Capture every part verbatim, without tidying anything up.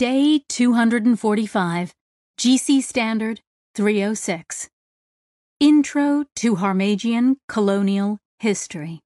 Day two hundred forty-five, G C Standard three oh six. Intro to Harmagian Colonial History.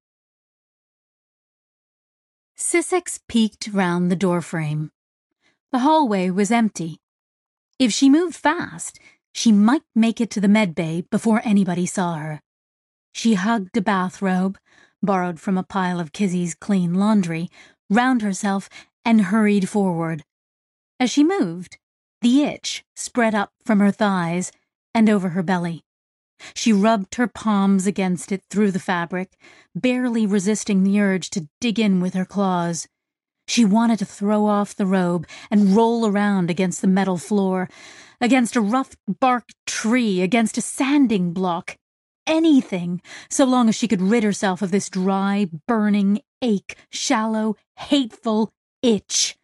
Sissix peeked round the doorframe. The hallway was empty. If she moved fast, she might make it to the medbay before anybody saw her. She hugged a bathrobe, borrowed from a pile of Kizzy's clean laundry, round herself and hurried forward. As she moved, the itch spread up from her thighs and over her belly. She rubbed her palms against it through the fabric, barely resisting the urge to dig in with her claws. She wanted to throw off the robe and roll around against the metal floor, against a rough bark tree, against a sanding block. Anything, so long as she could rid herself of this dry, burning, ache, shallow, hateful itch.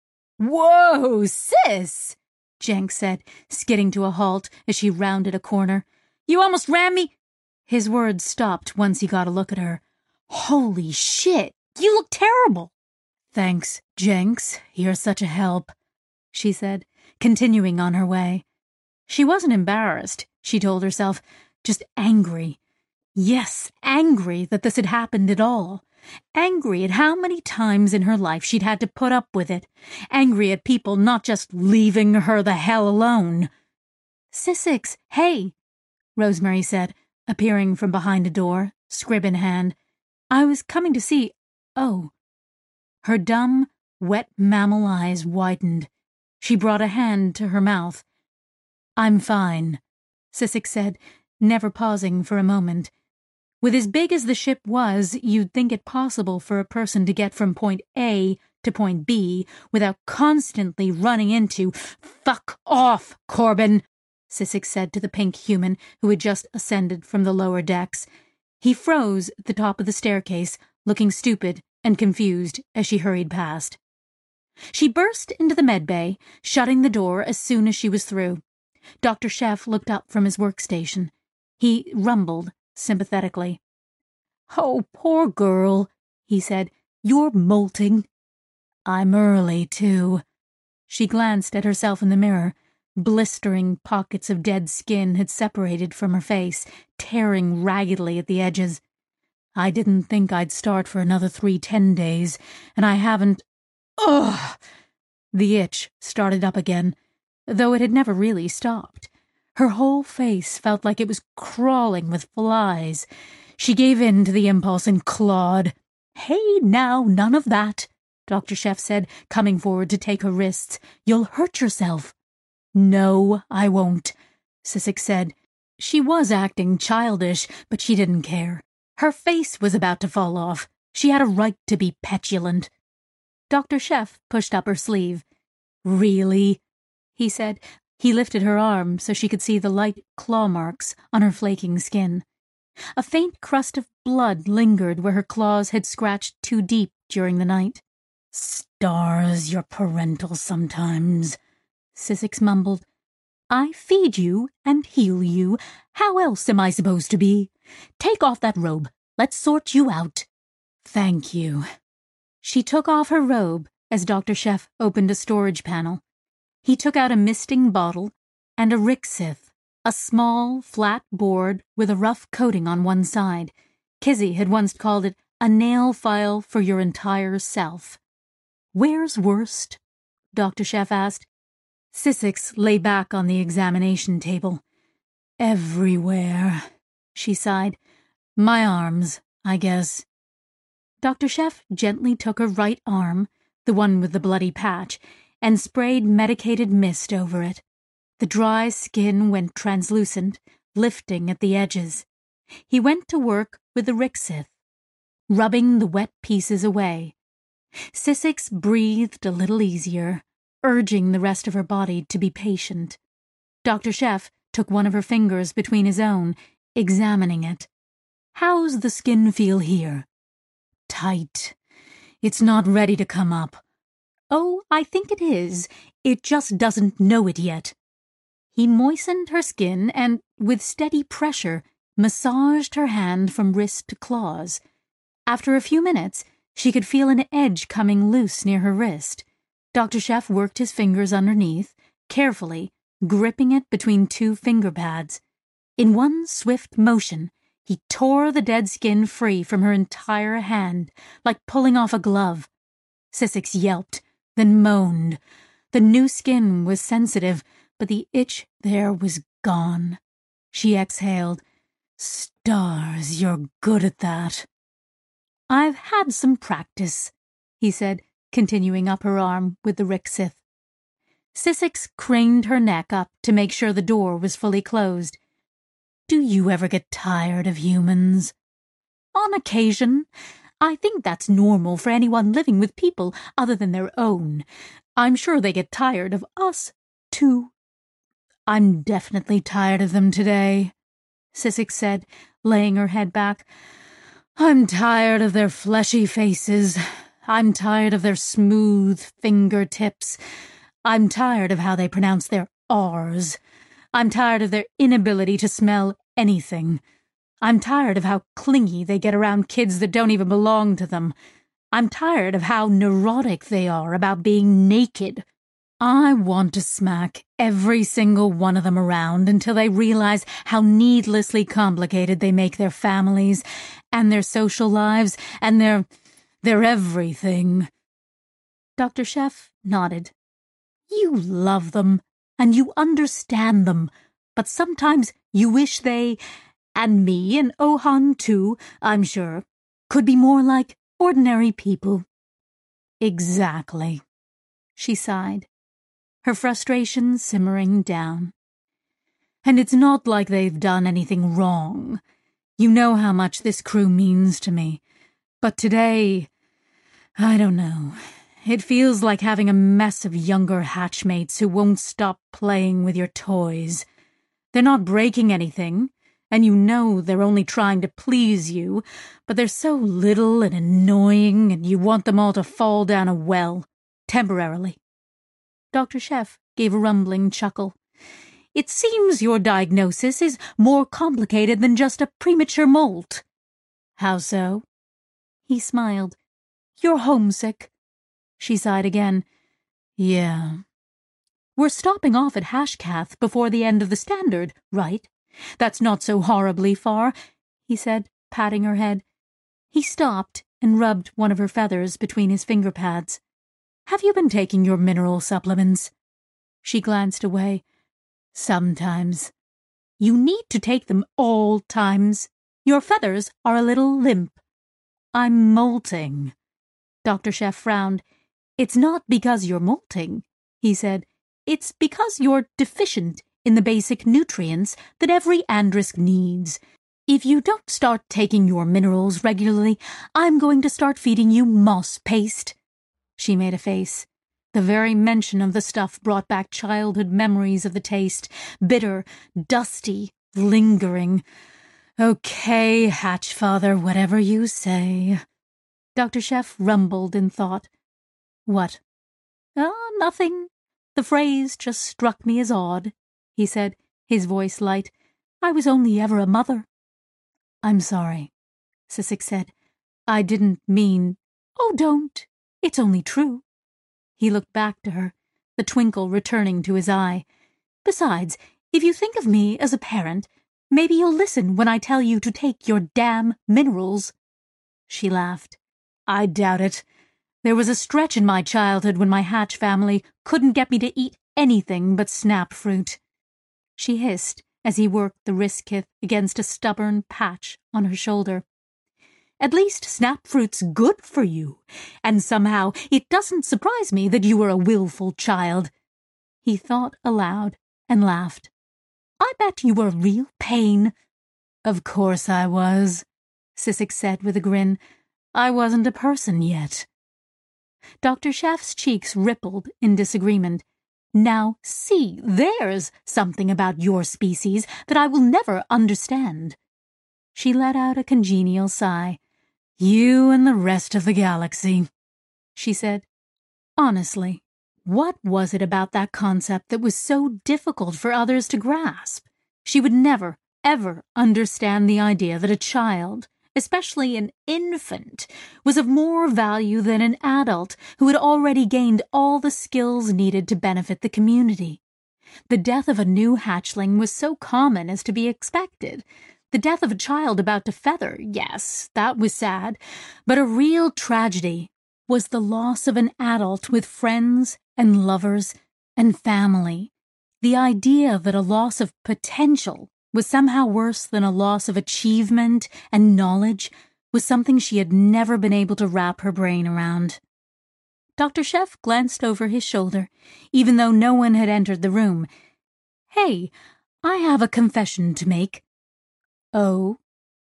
"Whoa, sis!" Jenks said, skidding to a halt as she rounded a corner. "You almost ran me—" His words stopped once he got a look at her. "Holy shit, you look terrible!" "Thanks, Jenks, you're such a help," she said, continuing on her way. She wasn't embarrassed, she told herself, just angry. Yes, angry that this had happened at all. Angry at how many times in her life she'd had to put up with it. Angry at people not just leaving her the hell alone. "Sissix, hey," Rosemary said, appearing from behind a door, scrib in hand. "I was coming to see— oh." Her dumb, wet mammal eyes widened. She brought a hand to her mouth. "I'm fine," Sissix said, never pausing for a moment. With as big as the ship was, you'd think it possible for a person to get from point A to point B without constantly running into— "Fuck off, Corbin," Sissix said to the pink human who had just ascended from the lower decks. He froze at the top of the staircase, looking stupid and confused as she hurried past. She burst into the medbay, shutting the door as soon as she was through. Doctor Sheff looked up from his workstation. He rumbled sympathetically. "Oh, poor girl," he said. "You're molting." "I'm early, too." She glanced at herself in the mirror. Blistering pockets of dead skin had separated from her face, tearing raggedly at the edges. "I didn't think I'd start for another three ten days, and I haven't— Ugh!" The itch started up again, though it had never really stopped. Her whole face felt like it was crawling with flies. She gave in to the impulse and clawed. "Hey, now, none of that," Doctor Sheff said, coming forward to take her wrists. "You'll hurt yourself." "No, I won't," Sissix said. She was acting childish, but she didn't care. Her face was about to fall off. She had a right to be petulant. Doctor Sheff pushed up her sleeve. "Really?" he said. He lifted her arm so she could see the light claw marks on her flaking skin. A faint crust of blood lingered where her claws had scratched too deep during the night. "Stars, you're parental sometimes," Sissix mumbled. "I feed you and heal you. How else am I supposed to be? Take off that robe. Let's sort you out." "Thank you." She took off her robe as Doctor Sheff opened a storage panel. He took out a misting bottle and a Rixith, a small, flat board with a rough coating on one side. Kizzy had once called it a nail file for your entire self. "Where's worst?" Doctor Sheff asked. Sissix lay back on the examination table. "Everywhere," she sighed. "My arms, I guess." Doctor Sheff gently took her right arm, the one with the bloody patch, and sprayed medicated mist over it. The dry skin went translucent, lifting at the edges. He went to work with the Rixith, rubbing the wet pieces away. Sissix breathed a little easier, urging the rest of her body to be patient. Doctor Sheff took one of her fingers between his own, examining it. "How's the skin feel here?" "Tight. It's not ready to come up." "Oh, I think it is. It just doesn't know it yet." He moistened her skin and, with steady pressure, massaged her hand from wrist to claws. After a few minutes, she could feel an edge coming loose near her wrist. Doctor Chef worked his fingers underneath, carefully, gripping it between two finger pads. In one swift motion, he tore the dead skin free from her entire hand, like pulling off a glove. Sissix yelped, then moaned. The new skin was sensitive, but the itch there was gone. She exhaled. Stars, you're good at that. I've had some practice, he said, continuing up her arm with the Rixith. Sissix craned her neck up to make sure the door was fully closed. Do you ever get tired of humans? On occasion. I think that's normal for anyone living with people other than their own. I'm sure they get tired of us, too. I'm definitely tired of them today, Sissix said, laying her head back. I'm tired of their fleshy faces. I'm tired of their smooth fingertips. I'm tired of how they pronounce their R's. I'm tired of their inability to smell anything. I'm tired of how clingy they get around kids that don't even belong to them. I'm tired of how neurotic they are about being naked. I want to smack every single one of them around until they realize how needlessly complicated they make their families and their social lives and their, their everything. Doctor Chef nodded. You love them, and you understand them, but sometimes you wish they, and me and Ohan too, I'm sure, could be more like ordinary people. Exactly, she sighed, her frustration simmering down. And it's not like they've done anything wrong. You know how much this crew means to me. But today, I don't know. It feels like having a mess of younger hatchmates who won't stop playing with your toys. They're not breaking anything, and you know they're only trying to please you, but they're so little and annoying, and you want them all to fall down a well, temporarily. Doctor Chef gave a rumbling chuckle. It seems your diagnosis is more complicated than just a premature molt. How so? He smiled. You're homesick. She sighed again. Yeah. We're stopping off at Hashkath before the end of the standard, right? That's not so horribly far, he said, patting her head. He stopped and rubbed one of her feathers between his finger pads. Have you been taking your mineral supplements? She glanced away. Sometimes. You need to take them all times. Your feathers are a little limp. I'm molting. Doctor Chef frowned. It's not because you're molting, he said. It's because you're deficient in the basic nutrients that every Andrisk needs. If you don't start taking your minerals regularly, I'm going to start feeding you moss paste. She made a face. The very mention of the stuff brought back childhood memories of the taste, bitter, dusty, lingering. Okay, Hatchfather, whatever you say. Doctor Chef rumbled in thought. What? Ah, oh, nothing. The phrase just struck me as odd, he said, his voice light. I was only ever a mother. I'm sorry, Sissix said. I didn't mean... Oh, don't. It's only true. He looked back to her, the twinkle returning to his eye. Besides, if you think of me as a parent, maybe you'll listen when I tell you to take your damn minerals. She laughed. I doubt it. There was a stretch in my childhood when my Hatch family couldn't get me to eat anything but snap fruit. She hissed as he worked the Riskith against a stubborn patch on her shoulder. At least snap fruit's good for you, and somehow it doesn't surprise me that you were a willful child. He thought aloud and laughed. I bet you were a real pain. Of course I was, Sissix said with a grin. I wasn't a person yet. Doctor Chef's cheeks rippled in disagreement. Now, see, there's something about your species that I will never understand. She let out a congenial sigh. You and the rest of the galaxy, she said. Honestly, what was it about that concept that was so difficult for others to grasp? She would never, ever understand the idea that a child, especially an infant, was of more value than an adult who had already gained all the skills needed to benefit the community. The death of a new hatchling was so common as to be expected. The death of a child about to feather, yes, that was sad, but a real tragedy was the loss of an adult with friends and lovers and family. The idea that a loss of potential was somehow worse than a loss of achievement and knowledge was something she had never been able to wrap her brain around. Doctor Sheff glanced over his shoulder, even though no one had entered the room. "Hey, I have a confession to make." "Oh?"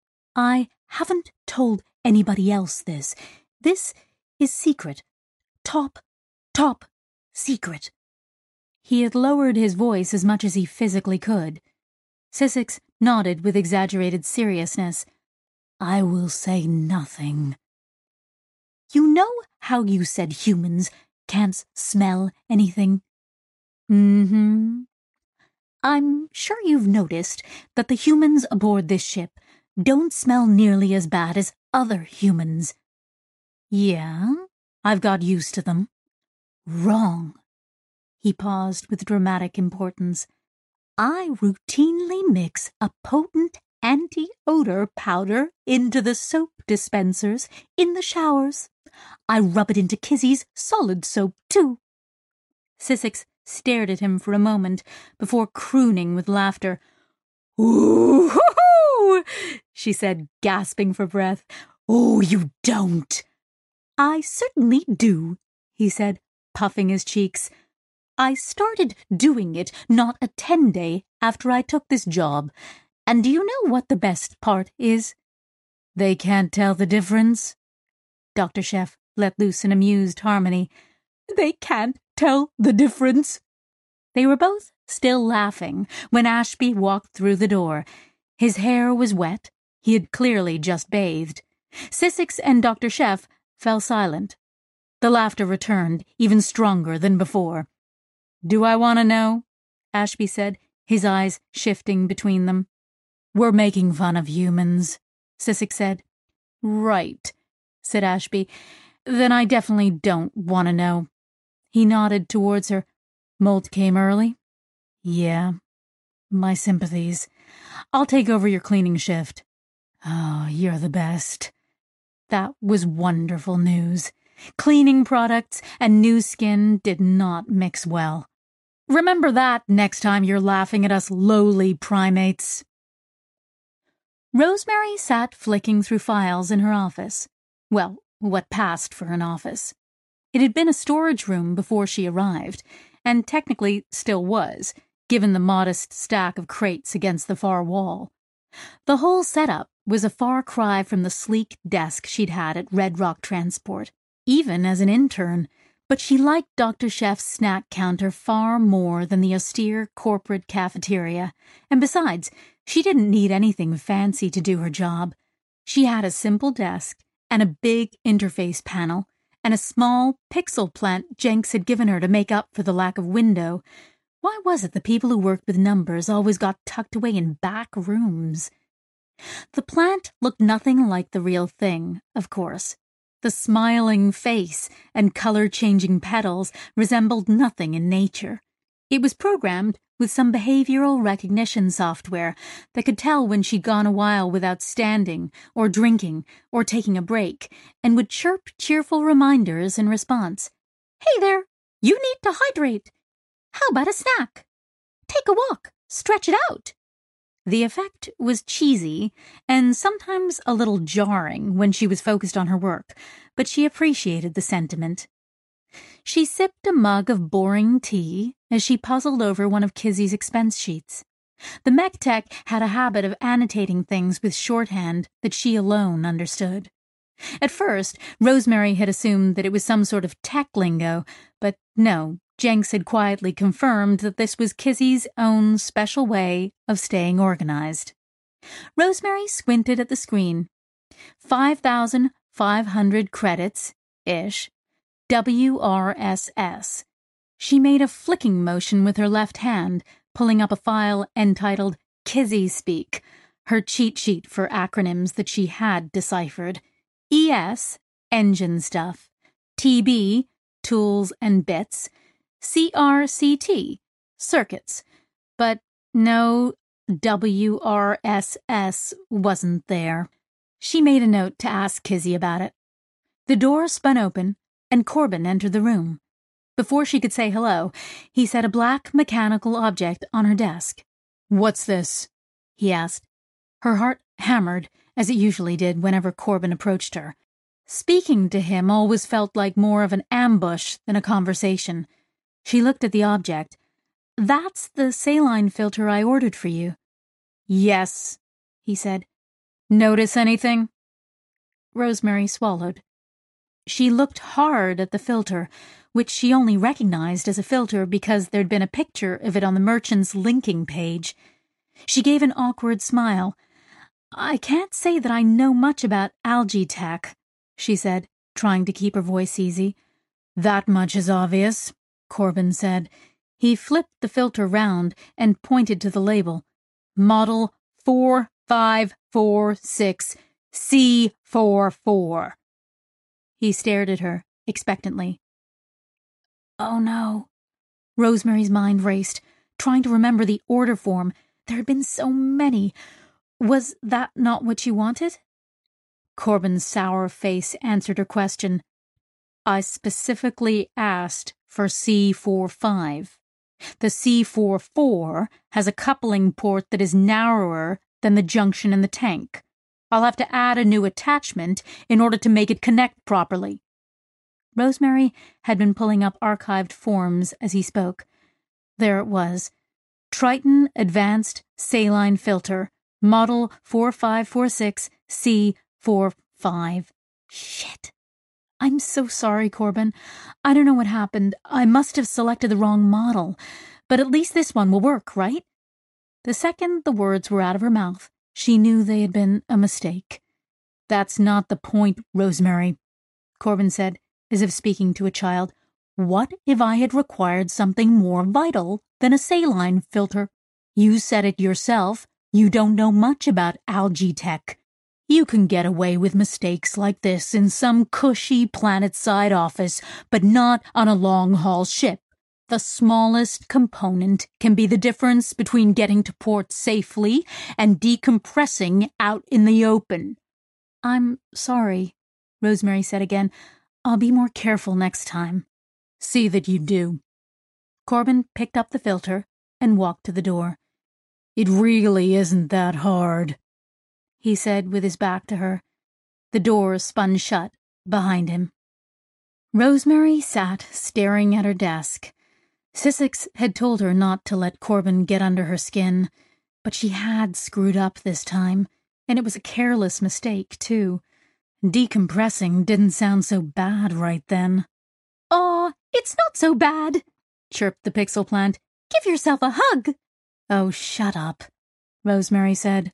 "I haven't told anybody else this. This is secret. Top, top secret." He had lowered his voice as much as he physically could. Sissix nodded with exaggerated seriousness. "I will say nothing." "You know how you said humans can't smell anything?" "Mm-hmm." "I'm sure you've noticed that the humans aboard this ship don't smell nearly as bad as other humans." "Yeah, I've got used to them." "Wrong." He paused with dramatic importance. "I routinely mix a potent anti-odor powder into the soap dispensers in the showers. I rub it into Kizzy's solid soap, too." Sissix stared at him for a moment before crooning with laughter. "Ooh-hoo-hoo!" she said, gasping for breath. "Oh, you don't." "I certainly do," he said, puffing his cheeks. "I started doing it not a ten-day after I took this job. And do you know what the best part is?" "They can't tell the difference?" Doctor Sheff let loose an amused harmony. "They can't tell the difference." They were both still laughing when Ashby walked through the door. His hair was wet. He had clearly just bathed. Sissix and Doctor Sheff fell silent. The laughter returned, even stronger than before. "Do I want to know?" Ashby said, his eyes shifting between them. "We're making fun of humans," Sissix said. "Right," said Ashby. "Then I definitely don't want to know." He nodded towards her. "Molt came early?" "Yeah. My sympathies. I'll take over your cleaning shift." "Oh, you're the best." That was wonderful news. Cleaning products and new skin did not mix well. Remember that next time you're laughing at us lowly primates. Rosemary sat flicking through files in her office. Well, what passed for an office. It had been a storage room before she arrived, and technically still was, given the modest stack of crates against the far wall. The whole setup was a far cry from the sleek desk she'd had at Red Rock Transport, even as an intern, but she liked Doctor Sheff's snack counter far more than the austere corporate cafeteria, and besides, she didn't need anything fancy to do her job. She had a simple desk and a big interface panel, and a small pixel plant Jenks had given her to make up for the lack of window. Why was it the people who worked with numbers always got tucked away in back rooms? The plant looked nothing like the real thing, of course. The smiling face and color-changing petals resembled nothing in nature. It was programmed with some behavioral recognition software that could tell when she'd gone a while without standing, or drinking, or taking a break, and would chirp cheerful reminders in response. "Hey there, you need to hydrate. How about a snack? Take a walk, stretch it out." The effect was cheesy, and sometimes a little jarring when she was focused on her work, but she appreciated the sentiment. She sipped a mug of boring tea as she puzzled over one of Kizzy's expense sheets. The mech tech had a habit of annotating things with shorthand that she alone understood. At first, Rosemary had assumed that it was some sort of tech lingo, but no, Jenks had quietly confirmed that this was Kizzy's own special way of staying organized. Rosemary squinted at the screen. Five thousand five hundred credits-ish. W R S S. She made a flicking motion with her left hand, pulling up a file entitled Kizzy Speak. her cheat sheet for acronyms that she had deciphered. E S, engine stuff. T B, tools and bits. C R C T, circuits. But no W R S S wasn't there. She made a note to ask Kizzy about it. The door spun open, and Corbin entered the room. Before she could say hello, he set a black mechanical object on her desk. "What's this?" he asked. Her heart hammered, as it usually did whenever Corbin approached her. Speaking to him always felt like more of an ambush than a conversation. She looked at the object. "That's the saline filter I ordered for you." "Yes," he said. "Notice anything?" Rosemary swallowed. She looked hard at the filter, which she only recognized as a filter because there'd been a picture of it on the merchant's linking page. She gave an awkward smile. "I can't say that I know much about algae tech," she said, trying to keep her voice easy. "That much is obvious," Corbin said. He flipped the filter round and pointed to the label. "Model four five four six C forty-four. He stared at her, expectantly. Oh no. Rosemary's mind raced, trying to remember the order form. There had been so many. Was that not what you wanted? Corbin's sour face answered her question. I specifically asked for C forty-five. The C forty-four has a coupling port that is narrower than the junction in the tank. I'll have to add a new attachment in order to make it connect properly. Rosemary had been pulling up archived forms as he spoke. There it was. Triton Advanced Saline Filter, Model four five four six C forty-five. Shit. I'm so sorry, Corbin. I don't know what happened. I must have selected the wrong model. But at least this one will work, right? The second the words were out of her mouth, she knew they had been a mistake. That's not the point, Rosemary, Corbin said, as if speaking to a child. What if I had required something more vital than a saline filter? You said it yourself. You don't know much about algae tech. You can get away with mistakes like this in some cushy planet-side office, but not on a long-haul ship. The smallest component can be the difference between getting to port safely and decompressing out in the open. I'm sorry, Rosemary said again. I'll be more careful next time. See that you do. Corbin picked up the filter and walked to the door. It really isn't that hard, he said with his back to her. The door spun shut behind him. Rosemary sat staring at her desk. Sissix had told her not to let Corbin get under her skin, but she had screwed up this time, and it was a careless mistake, too. Decompressing didn't sound so bad right then. Aw, it's not so bad, chirped the pixel plant. Give yourself a hug. Oh, shut up, Rosemary said.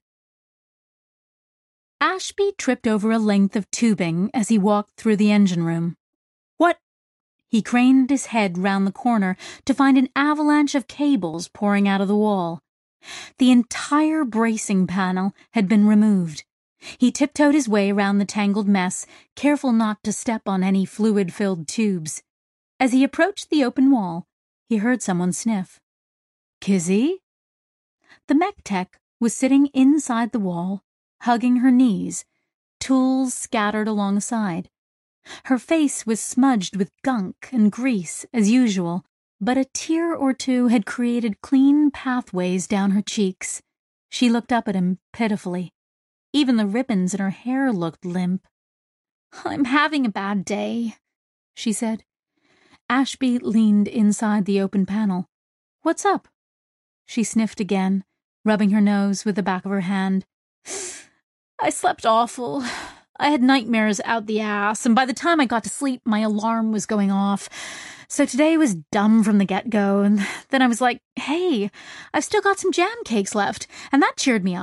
Ashby tripped over a length of tubing as he walked through the engine room. What? He craned his head round the corner to find an avalanche of cables pouring out of the wall. The entire bracing panel had been removed. He tiptoed his way round the tangled mess, careful not to step on any fluid-filled tubes. As he approached the open wall, he heard someone sniff. Kizzy? The mech tech was sitting inside the wall, hugging her knees, tools scattered alongside. Her face was smudged with gunk and grease, as usual, but a tear or two had created clean pathways down her cheeks. She looked up at him pitifully. Even the ribbons in her hair looked limp. I'm having a bad day, she said. Ashby leaned inside the open panel. What's up? She sniffed again, rubbing her nose with the back of her hand. I slept awful. I had nightmares out the ass, and by the time I got to sleep, my alarm was going off. So today was dumb from the get-go, and then I was like, hey, I've still got some jam cakes left, and that cheered me up.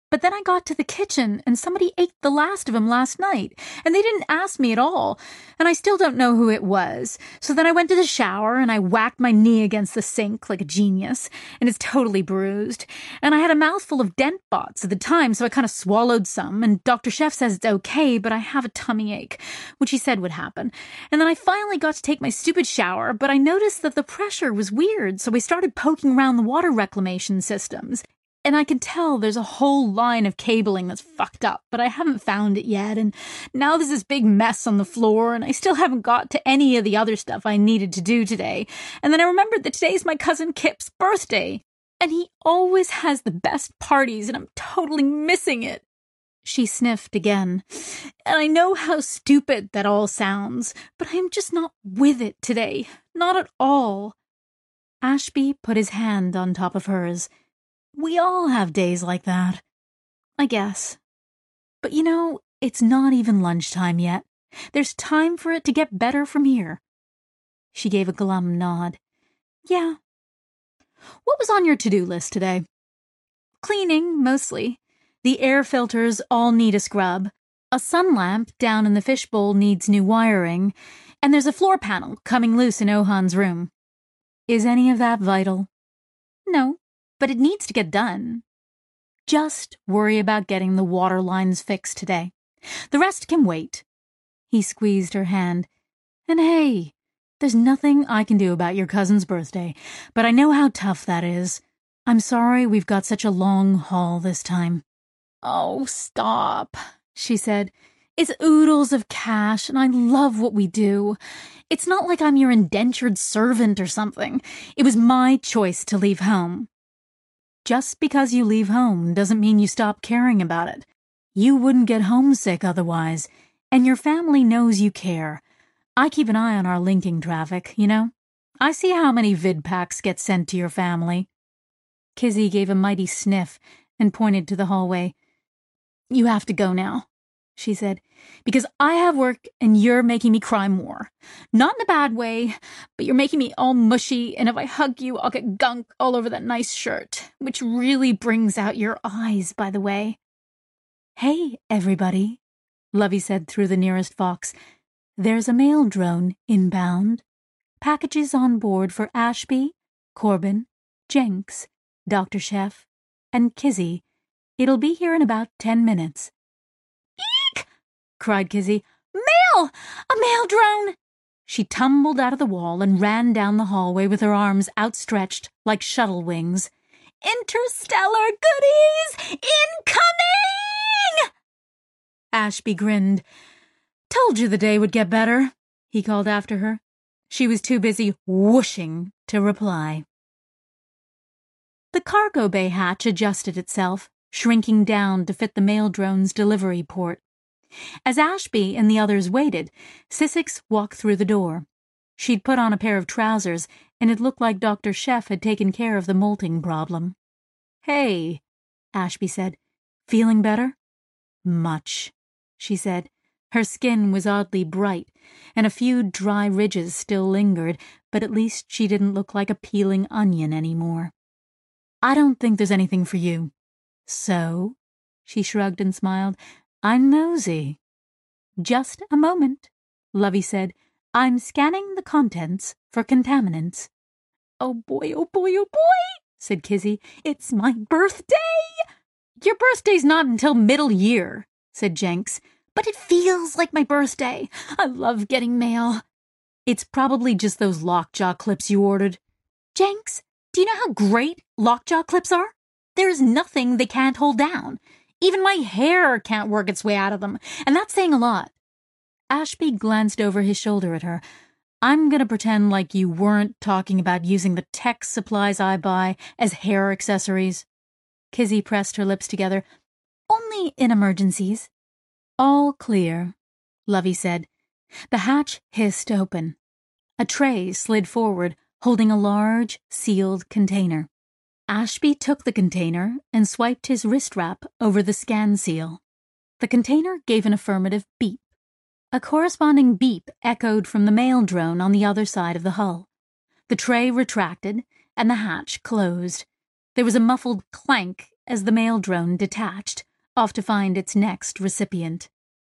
But then I got to the kitchen, and somebody ate the last of them last night, and they didn't ask me at all, and I still don't know who it was. So then I went to the shower, and I whacked my knee against the sink like a genius, and it's totally bruised. And I had a mouthful of dent bots at the time, so I kind of swallowed some, and Doctor Chef says it's okay, but I have a tummy ache, which he said would happen. And then I finally got to take my stupid shower, but I noticed that the pressure was weird, so I started poking around the water reclamation systems. And I can tell there's a whole line of cabling that's fucked up, but I haven't found it yet, and now there's this big mess on the floor, and I still haven't got to any of the other stuff I needed to do today. And then I remembered that today's my cousin Kip's birthday, and he always has the best parties, and I'm totally missing it. She sniffed again. And I know how stupid that all sounds, but I am just not with it today. Not at all. Ashby put his hand on top of hers. We all have days like that, I guess. But you know, it's not even lunchtime yet. There's time for it to get better from here. She gave a glum nod. Yeah. What was on your to-do list today? Cleaning, mostly. The air filters all need a scrub. A sun lamp down in the fishbowl needs new wiring. And there's a floor panel coming loose in Ohan's room. Is any of that vital? No. But it needs to get done. Just worry about getting the water lines fixed today. The rest can wait. He squeezed her hand. And hey, there's nothing I can do about your cousin's birthday, but I know how tough that is. I'm sorry we've got such a long haul this time. Oh, stop, she said. It's oodles of cash, and I love what we do. It's not like I'm your indentured servant or something. It was my choice to leave home. Just because you leave home doesn't mean you stop caring about it. You wouldn't get homesick otherwise, and your family knows you care. I keep an eye on our linking traffic, you know? I see how many vid packs get sent to your family. Kizzy gave a mighty sniff and pointed to the hallway. You have to go now, she said, because I have work and you're making me cry more. Not in a bad way, but you're making me all mushy, and if I hug you, I'll get gunk all over that nice shirt, which really brings out your eyes, by the way. Hey, everybody, Lovey said through the nearest Fox. There's a mail drone inbound. Packages on board for Ashby, Corbin, Jenks, Doctor Chef, and Kizzy. It'll be here in about ten minutes. Cried Kizzy. Mail! A mail drone! She tumbled out of the wall and ran down the hallway with her arms outstretched like shuttle wings. Interstellar goodies! Incoming! Ashby grinned. Told you the day would get better, he called after her. She was too busy whooshing to reply. The cargo bay hatch adjusted itself, shrinking down to fit the mail drone's delivery port. As Ashby and the others waited, Sissix walked through the door. She'd put on a pair of trousers, and it looked like Doctor Chef had taken care of the molting problem. Hey, Ashby said. Feeling better? Much, she said. Her skin was oddly bright, and a few dry ridges still lingered, but at least she didn't look like a peeling onion anymore. I don't think there's anything for you. So? She shrugged and smiled. I'm nosy. Just a moment, Lovey said. I'm scanning the contents for contaminants. Oh boy, oh boy, oh boy, said Kizzy. It's my birthday! Your birthday's not until middle year, said Jenks. But it feels like my birthday. I love getting mail. It's probably just those lockjaw clips you ordered. Jenks, do you know how great lockjaw clips are? There's nothing they can't hold down. Even my hair can't work its way out of them, and that's saying a lot. Ashby glanced over his shoulder at her. I'm going to pretend like you weren't talking about using the tech supplies I buy as hair accessories. Kizzy pressed her lips together. Only in emergencies. All clear, Lovey said. The hatch hissed open. A tray slid forward, holding a large, sealed container. Ashby took the container and swiped his wrist wrap over the scan seal. The container gave an affirmative beep. A corresponding beep echoed from the mail drone on the other side of the hull. The tray retracted, and the hatch closed. There was a muffled clank as the mail drone detached, off to find its next recipient.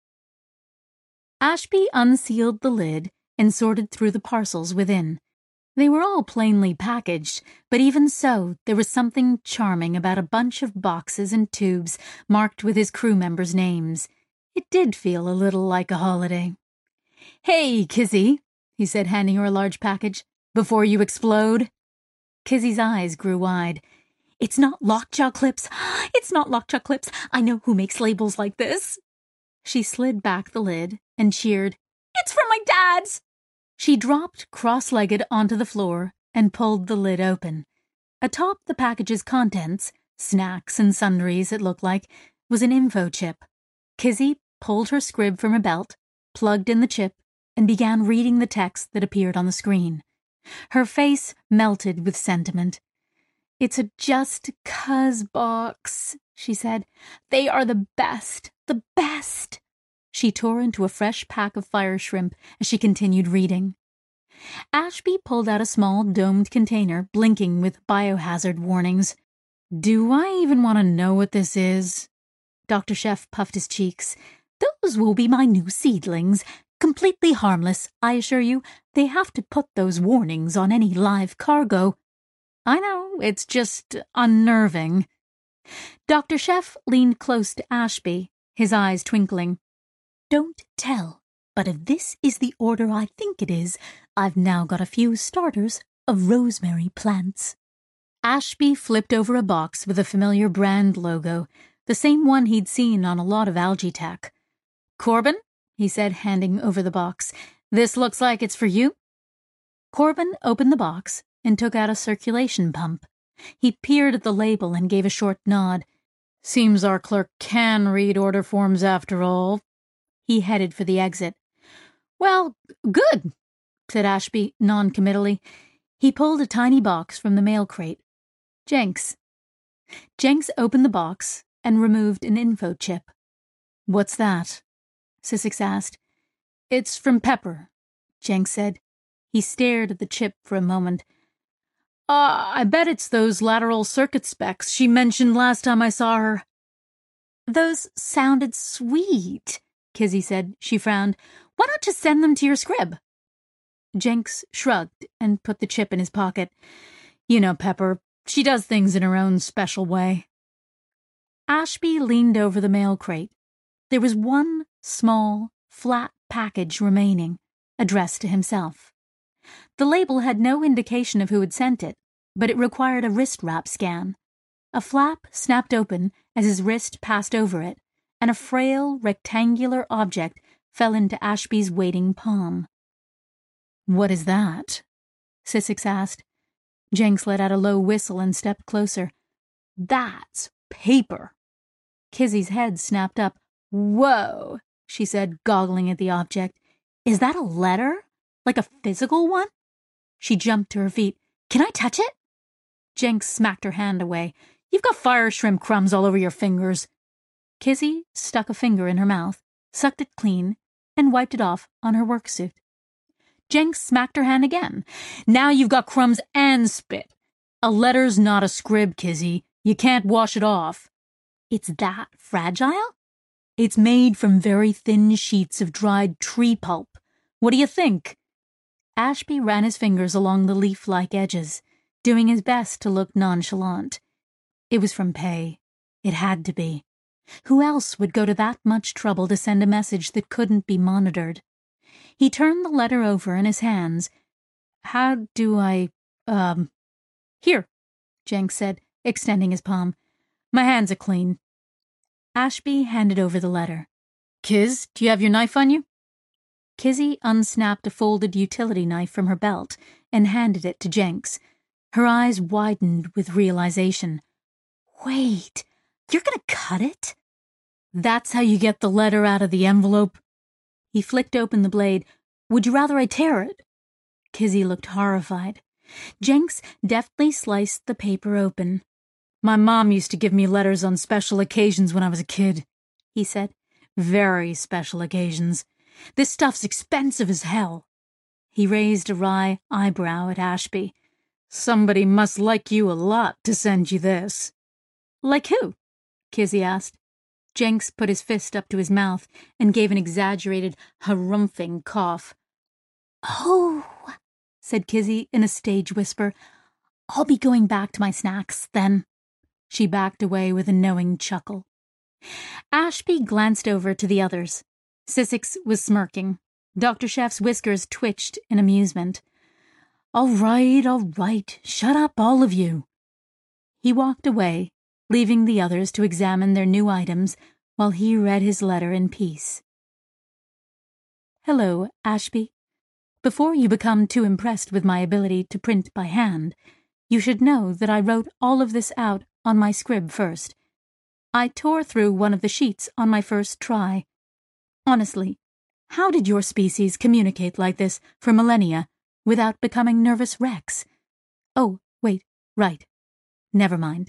Ashby unsealed the lid and sorted through the parcels within. They were all plainly packaged, but even so, there was something charming about a bunch of boxes and tubes marked with his crew members' names. It did feel a little like a holiday. "Hey, Kizzy," he said, handing her a large package. "Before you explode?" Kizzy's eyes grew wide. "It's not lockjaw clips. It's not lockjaw clips. I know who makes labels like this." She slid back the lid and cheered, "It's from my dad's!" She dropped cross-legged onto the floor and pulled the lid open. Atop the package's contents, snacks and sundries it looked like, was an info chip. Kizzy pulled her scrib from her belt, plugged in the chip, and began reading the text that appeared on the screen. Her face melted with sentiment. "It's a Just 'Cause box," she said. "They are the best, the best." She tore into a fresh pack of fire shrimp as she continued reading. Ashby pulled out a small domed container blinking with biohazard warnings. "Do I even want to know what this is?" Doctor Chef puffed his cheeks. "Those will be my new seedlings. Completely harmless, I assure you. They have to put those warnings on any live cargo." "I know, it's just unnerving." Doctor Chef leaned close to Ashby, his eyes twinkling. "Don't tell, but if this is the order I think it is, I've now got a few starters of rosemary plants." Ashby flipped over a box with a familiar brand logo, the same one he'd seen on a lot of algae tech. "Corbin," he said, handing over the box, "this looks like it's for you." Corbin opened the box and took out a circulation pump. He peered at the label and gave a short nod. "Seems our clerk can read order forms after all." He headed for the exit. "Well, good," said Ashby non-committally. He pulled a tiny box from the mail crate. "Jenks." Jenks opened the box and removed an info chip. "What's that?" Sussex asked. "It's from Pepper," Jenks said. He stared at the chip for a moment. Uh, I bet it's those lateral circuit specs she mentioned last time I saw her." "Those sounded sweet," Kizzy said. She frowned. "Why not just send them to your scrib?" Jenks shrugged and put the chip in his pocket. "You know Pepper. She does things in her own special way." Ashby leaned over the mail crate. There was one small, flat package remaining, addressed to himself. The label had no indication of who had sent it, but it required a wrist wrap scan. A flap snapped open as his wrist passed over it, and a frail, rectangular object fell into Ashby's waiting palm. "What is that?" Sussex asked. Jenks let out a low whistle and stepped closer. "That's paper." Kizzy's head snapped up. "Whoa," she said, goggling at the object. "Is that a letter? Like a physical one?" She jumped to her feet. "Can I touch it?" Jenks smacked her hand away. "You've got fire shrimp crumbs all over your fingers." Kizzy stuck a finger in her mouth, sucked it clean, and wiped it off on her work suit. Jenks smacked her hand again. "Now you've got crumbs and spit. A letter's not a scrib, Kizzy. You can't wash it off." "It's that fragile?" "It's made from very thin sheets of dried tree pulp. What do you think?" Ashby ran his fingers along the leaf-like edges, doing his best to look nonchalant. It was from Pay. It had to be. Who else would go to that much trouble to send a message that couldn't be monitored? He turned the letter over in his hands. "How do I, um... Here," Jenks said, extending his palm. "My hands are clean." Ashby handed over the letter. "Kiz, do you have your knife on you?" Kizzy unsnapped a folded utility knife from her belt and handed it to Jenks. Her eyes widened with realization. "Wait, you're gonna cut it?" "That's how you get the letter out of the envelope." He flicked open the blade. "Would you rather I tear it?" Kizzy looked horrified. Jenks deftly sliced the paper open. "My mom used to give me letters on special occasions when I was a kid," he said. "Very special occasions. This stuff's expensive as hell." He raised a wry eyebrow at Ashby. "Somebody must like you a lot to send you this." Like who? Kizzy asked. Jenks put his fist up to his mouth and gave an exaggerated, harumphing cough. Oh, said Kizzy in a stage whisper. I'll be going back to my snacks, then. She backed away with a knowing chuckle. Ashby glanced over to the others. Sissix was smirking. Doctor Chef's whiskers twitched in amusement. All right, all right, shut up, all of you. He walked away, leaving the others to examine their new items while he read his letter in peace. Hello, Ashby. Before you become too impressed with my ability to print by hand, you should know that I wrote all of this out on my scrib first. I tore through one of the sheets on my first try. Honestly, how did your species communicate like this for millennia without becoming nervous wrecks? Oh, wait, right. Never mind.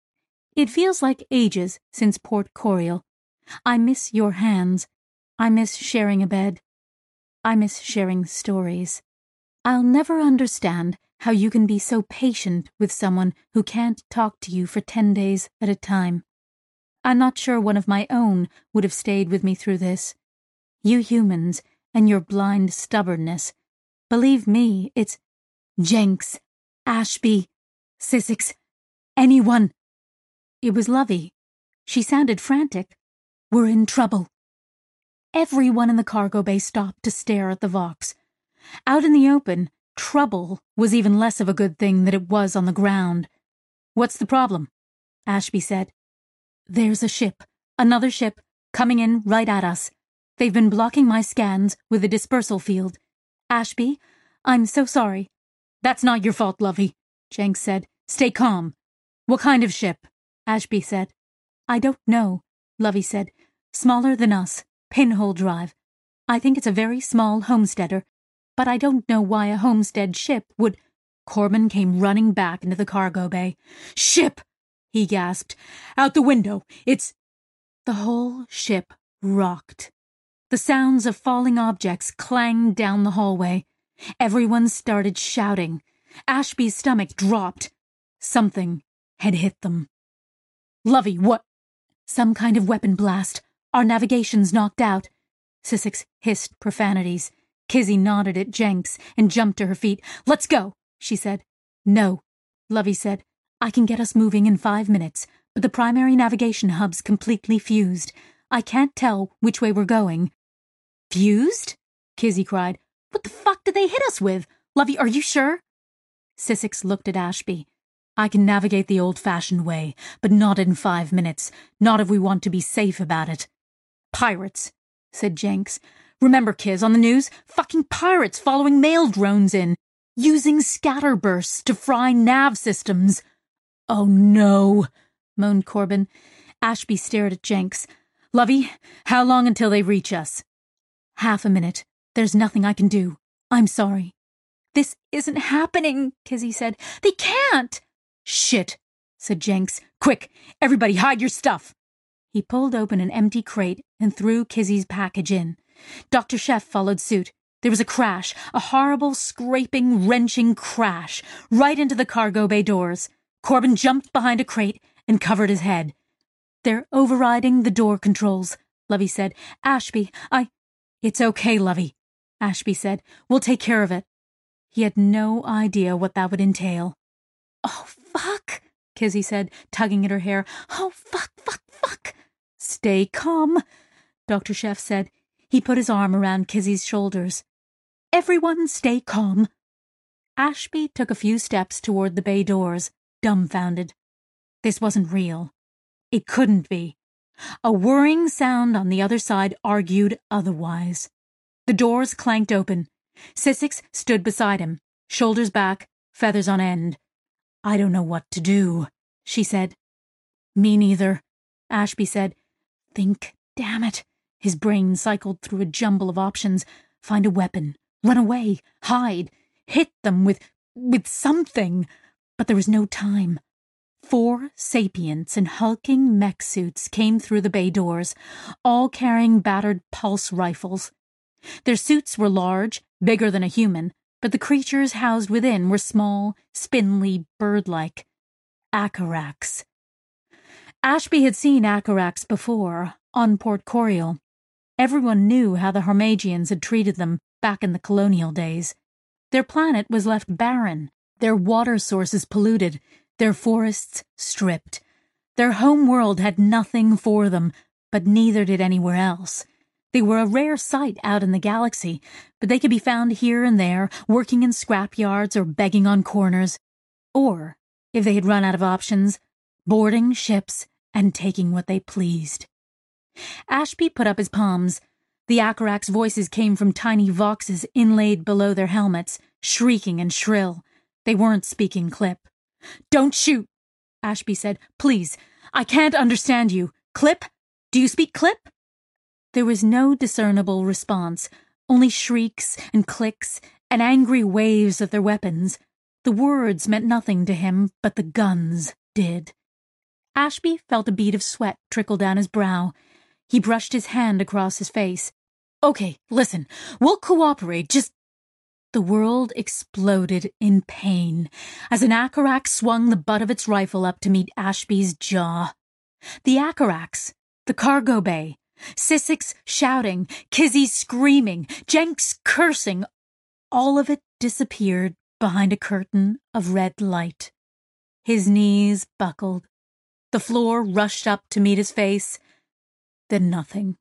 It feels like ages since Port Coriol. I miss your hands. I miss sharing a bed. I miss sharing stories. I'll never understand how you can be so patient with someone who can't talk to you for ten days at a time. I'm not sure one of my own would have stayed with me through this. You humans and your blind stubbornness. Believe me, it's Jenks, Ashby, Sissix, anyone. It was Lovey. She sounded frantic. We're in trouble. Everyone in the cargo bay stopped to stare at the Vox. Out in the open, trouble was even less of a good thing than it was on the ground. What's the problem? Ashby said. There's a ship, another ship, coming in right at us. They've been blocking my scans with a dispersal field. Ashby, I'm so sorry. That's not your fault, Lovey, Jenks said. Stay calm. What kind of ship? Ashby said. I don't know, Lovey said. Smaller than us, pinhole drive. I think it's a very small homesteader, but I don't know why a homestead ship would... Corbin came running back into the cargo bay. Ship! He gasped. Out the window. It's... The whole ship rocked. The sounds of falling objects clanged down the hallway. Everyone started shouting. Ashby's stomach dropped. Something had hit them. Lovey, what? Some kind of weapon blast. Our navigation's knocked out. Sissix hissed profanities. Kizzy nodded at Jenks and jumped to her feet. Let's go, she said. No, Lovey said. I can get us moving in five minutes, but the primary navigation hub's completely fused. I can't tell which way we're going. Fused? Kizzy cried. What the fuck did they hit us with? Lovey, are you sure? Sissix looked at Ashby. I can navigate the old-fashioned way, but not in five minutes. Not if we want to be safe about it. Pirates, said Jenks. Remember, Kiz, on the news? Fucking pirates following mail drones in, using scatterbursts to fry nav systems. Oh, no, moaned Corbin. Ashby stared at Jenks. Lovey, how long until they reach us? Half a minute. There's nothing I can do. I'm sorry. This isn't happening, Kizzy said. They can't. Shit, said Jenks. Quick, everybody hide your stuff. He pulled open an empty crate and threw Kizzy's package in. Doctor Chef followed suit. There was a crash, a horrible, scraping, wrenching crash, right into the cargo bay doors. Corbin jumped behind a crate and covered his head. They're overriding the door controls, Lovey said. Ashby, I... It's okay, Lovey, Ashby said. We'll take care of it. He had no idea what that would entail. Oh, fuck, Kizzy said, tugging at her hair. Oh, fuck, fuck, fuck. Stay calm, Doctor Chef said. He put his arm around Kizzy's shoulders. Everyone stay calm. Ashby took a few steps toward the bay doors, dumbfounded. This wasn't real. It couldn't be. A whirring sound on the other side argued otherwise. The doors clanked open. Sissix stood beside him, shoulders back, feathers on end. I don't know what to do, she said. Me neither, Ashby said. Think, damn it. His brain cycled through a jumble of options. Find a weapon, run away, hide, hit them with, with something. But there was no time. Four sapients in hulking mech suits came through the bay doors, all carrying battered pulse rifles. Their suits were large, bigger than a human, but the creatures housed within were small, spindly, bird-like. Acaraks. Ashby had seen Acarax before, on Port Coriol. Everyone knew how the Harmagians had treated them back in the colonial days. Their planet was left barren, their water sources polluted, their forests stripped. Their home world had nothing for them, but neither did anywhere else. They were a rare sight out in the galaxy, but they could be found here and there, working in scrapyards or begging on corners. Or, if they had run out of options, boarding ships and taking what they pleased. Ashby put up his palms. The Acarax voices came from tiny voxes inlaid below their helmets, shrieking and shrill. They weren't speaking Clip. "Don't shoot," Ashby said. "Please, I can't understand you. Clip? Do you speak Clip?" There was no discernible response, only shrieks and clicks and angry waves of their weapons. The words meant nothing to him, but the guns did. Ashby felt a bead of sweat trickle down his brow. He brushed his hand across his face. "Okay, listen, we'll cooperate, just—" The world exploded in pain as an Acarax swung the butt of its rifle up to meet Ashby's jaw. The Acarax, the cargo bay, Syssix shouting, Kizzy screaming, Jenks cursing, all of it disappeared behind a curtain of red light. His knees buckled. The floor rushed up to meet his face. Then nothing.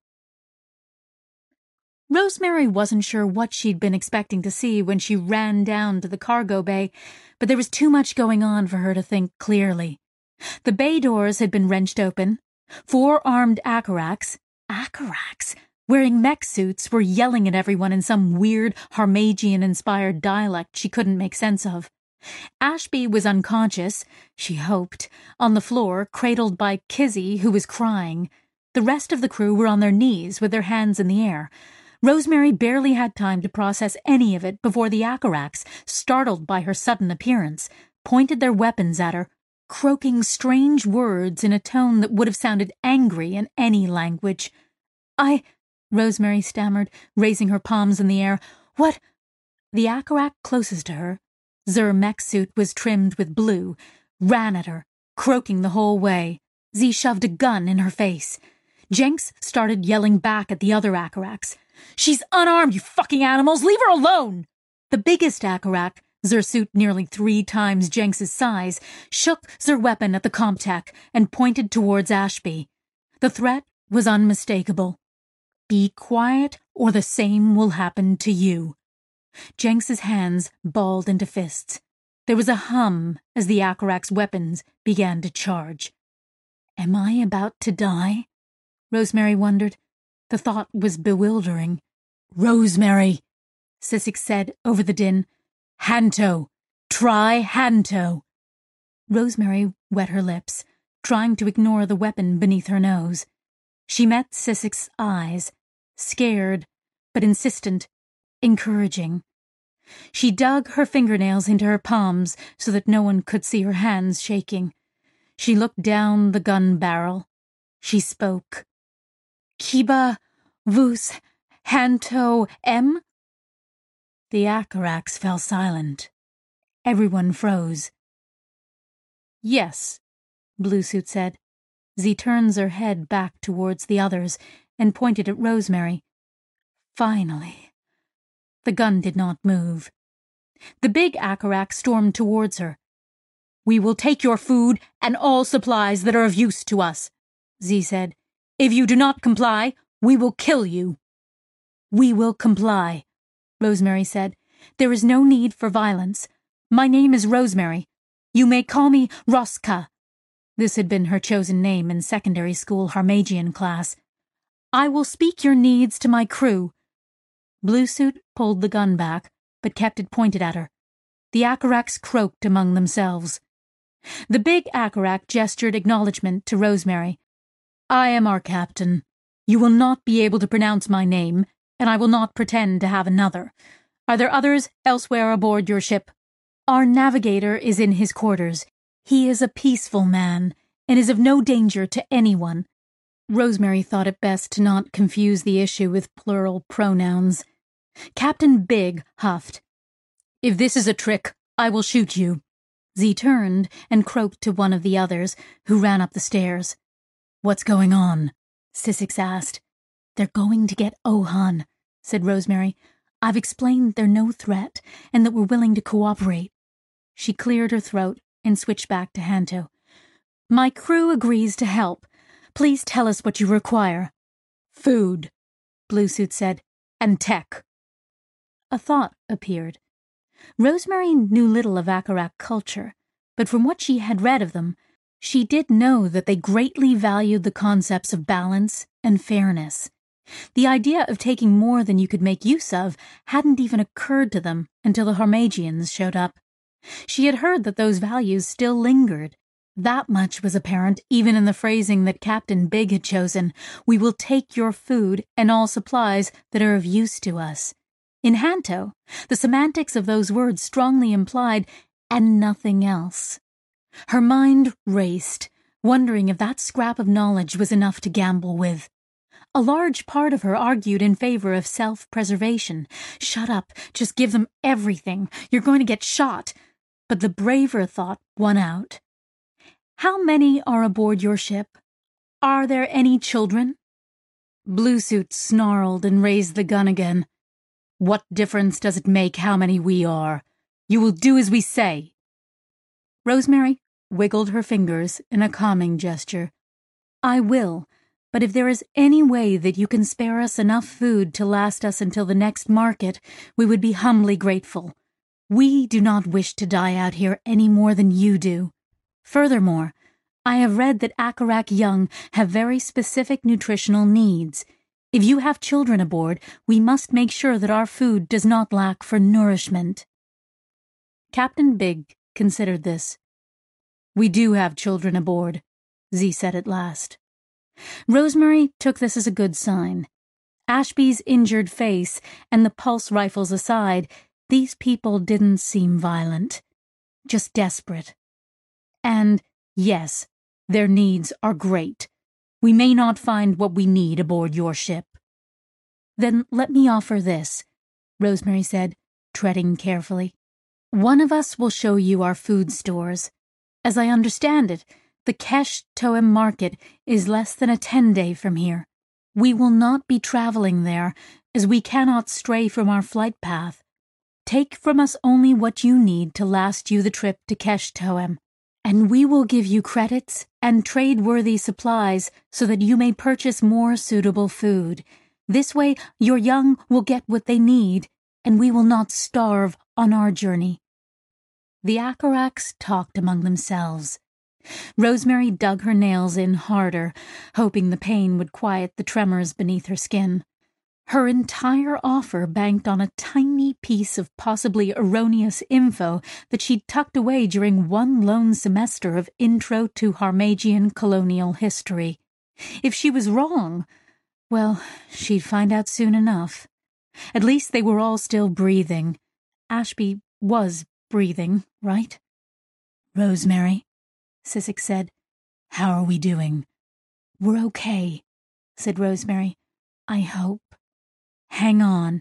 Rosemary wasn't sure what she'd been expecting to see when she ran down to the cargo bay, but there was too much going on for her to think clearly. The bay doors had been wrenched open. Four armed Acarax, Acarax, wearing mech suits, were yelling at everyone in some weird Harmagian-inspired dialect she couldn't make sense of. Ashby was unconscious, she hoped, on the floor, cradled by Kizzy, who was crying. The rest of the crew were on their knees with their hands in the air. Rosemary barely had time to process any of it before the Acarax, startled by her sudden appearance, pointed their weapons at her, croaking strange words in a tone that would have sounded angry in any language. "I—" Rosemary stammered, raising her palms in the air. "What—" The Acarax closest to her, Zur mech suit was trimmed with blue, ran at her, croaking the whole way. Z shoved a gun in her face. Jenks started yelling back at the other Acarax. "She's unarmed, you fucking animals! Leave her alone!" The biggest Acarax, Zur suit nearly three times Jenks's size, shook Zur weapon at the Comtech and pointed towards Ashby. The threat was unmistakable. "Be quiet, or the same will happen to you." Jenks's hands balled into fists. There was a hum as the Acarax weapons began to charge. Am I about to die? Rosemary wondered. The thought was bewildering. "Rosemary," Syssix said over the din. "Hanto. Try Hanto." Rosemary wet her lips, trying to ignore the weapon beneath her nose. She met Syssix's eyes, scared, but insistent, encouraging. She dug her fingernails into her palms so that no one could see her hands shaking. She looked down the gun barrel. She spoke. "Kiba vus Hanto M?" The Acarax fell silent. Everyone froze. "Yes," Bluesuit said. Z turns her head back towards the others and pointed at Rosemary. "Finally." The gun did not move. The big Acarax stormed towards her. "We will take your food and all supplies that are of use to us," Z said. "If you do not comply, we will kill you." "We will comply," Rosemary said. "There is no need for violence. My name is Rosemary. You may call me Roska." This had been her chosen name in secondary school Harmagian class. "I will speak your needs to my crew." Bluesuit pulled the gun back, but kept it pointed at her. The Acarax croaked among themselves. The big Acarax gestured acknowledgement to Rosemary. "I am our captain. You will not be able to pronounce my name, and I will not pretend to have another. Are there others elsewhere aboard your ship?" "Our navigator is in his quarters. He is a peaceful man, and is of no danger to anyone." Rosemary thought it best to not confuse the issue with plural pronouns. Captain Big huffed. "If this is a trick, I will shoot you." Z turned and croaked to one of the others, who ran up the stairs. What's going on? Sissix asked. They're going to get Ohan, said Rosemary. I've explained they're no threat and that we're willing to cooperate. She cleared her throat and switched back to Hanto. My crew agrees to help. Please tell us what you require. Food, Bluesuit said, and tech. A thought appeared. Rosemary knew little of Akarak culture, but from what she had read of them, she did know that they greatly valued the concepts of balance and fairness. The idea of taking more than you could make use of hadn't even occurred to them until the Harmagians showed up. She had heard that those values still lingered. That much was apparent even in the phrasing that Captain Big had chosen. We will take your food and all supplies that are of use to us. In Hanto, the semantics of those words strongly implied, and nothing else. Her mind raced, wondering if that scrap of knowledge was enough to gamble with. A large part of her argued in favor of self-preservation. Shut up, just give them everything. You're going to get shot. But the braver thought won out. How many are aboard your ship? Are there any children? Bluesuit snarled and raised the gun again. What difference does it make how many we are? You will do as we say. Rosemary wiggled her fingers in a calming gesture. I will, but if there is any way that you can spare us enough food to last us until the next market, we would be humbly grateful. We do not wish to die out here any more than you do. Furthermore, I have read that Akarak young have very specific nutritional needs. If you have children aboard, we must make sure that our food does not lack for nourishment. Captain Big considered this. We do have children aboard, Z said at last. Rosemary took this as a good sign. Ashby's injured face and the pulse rifles aside, these people didn't seem violent, just desperate. And, yes, their needs are great. We may not find what we need aboard your ship. Then let me offer this, Rosemary said, treading carefully. One of us will show you our food stores. As I understand it, the Kesh Toem market is less than a ten-day from here. We will not be traveling there, as we cannot stray from our flight path. Take from us only what you need to last you the trip to Kesh Toem, and we will give you credits and trade-worthy supplies so that you may purchase more suitable food. This way, your young will get what they need, and we will not starve on our journey. The Akaraks talked among themselves. Rosemary dug her nails in harder, hoping the pain would quiet the tremors beneath her skin. Her entire offer banked on a tiny piece of possibly erroneous info that she'd tucked away during one lone semester of Intro to Harmagian colonial history. If she was wrong, well, she'd find out soon enough. At least they were all still breathing. Ashby was breathing, right? Rosemary, Sissix said, how are we doing? We're okay, said Rosemary. I hope. Hang on.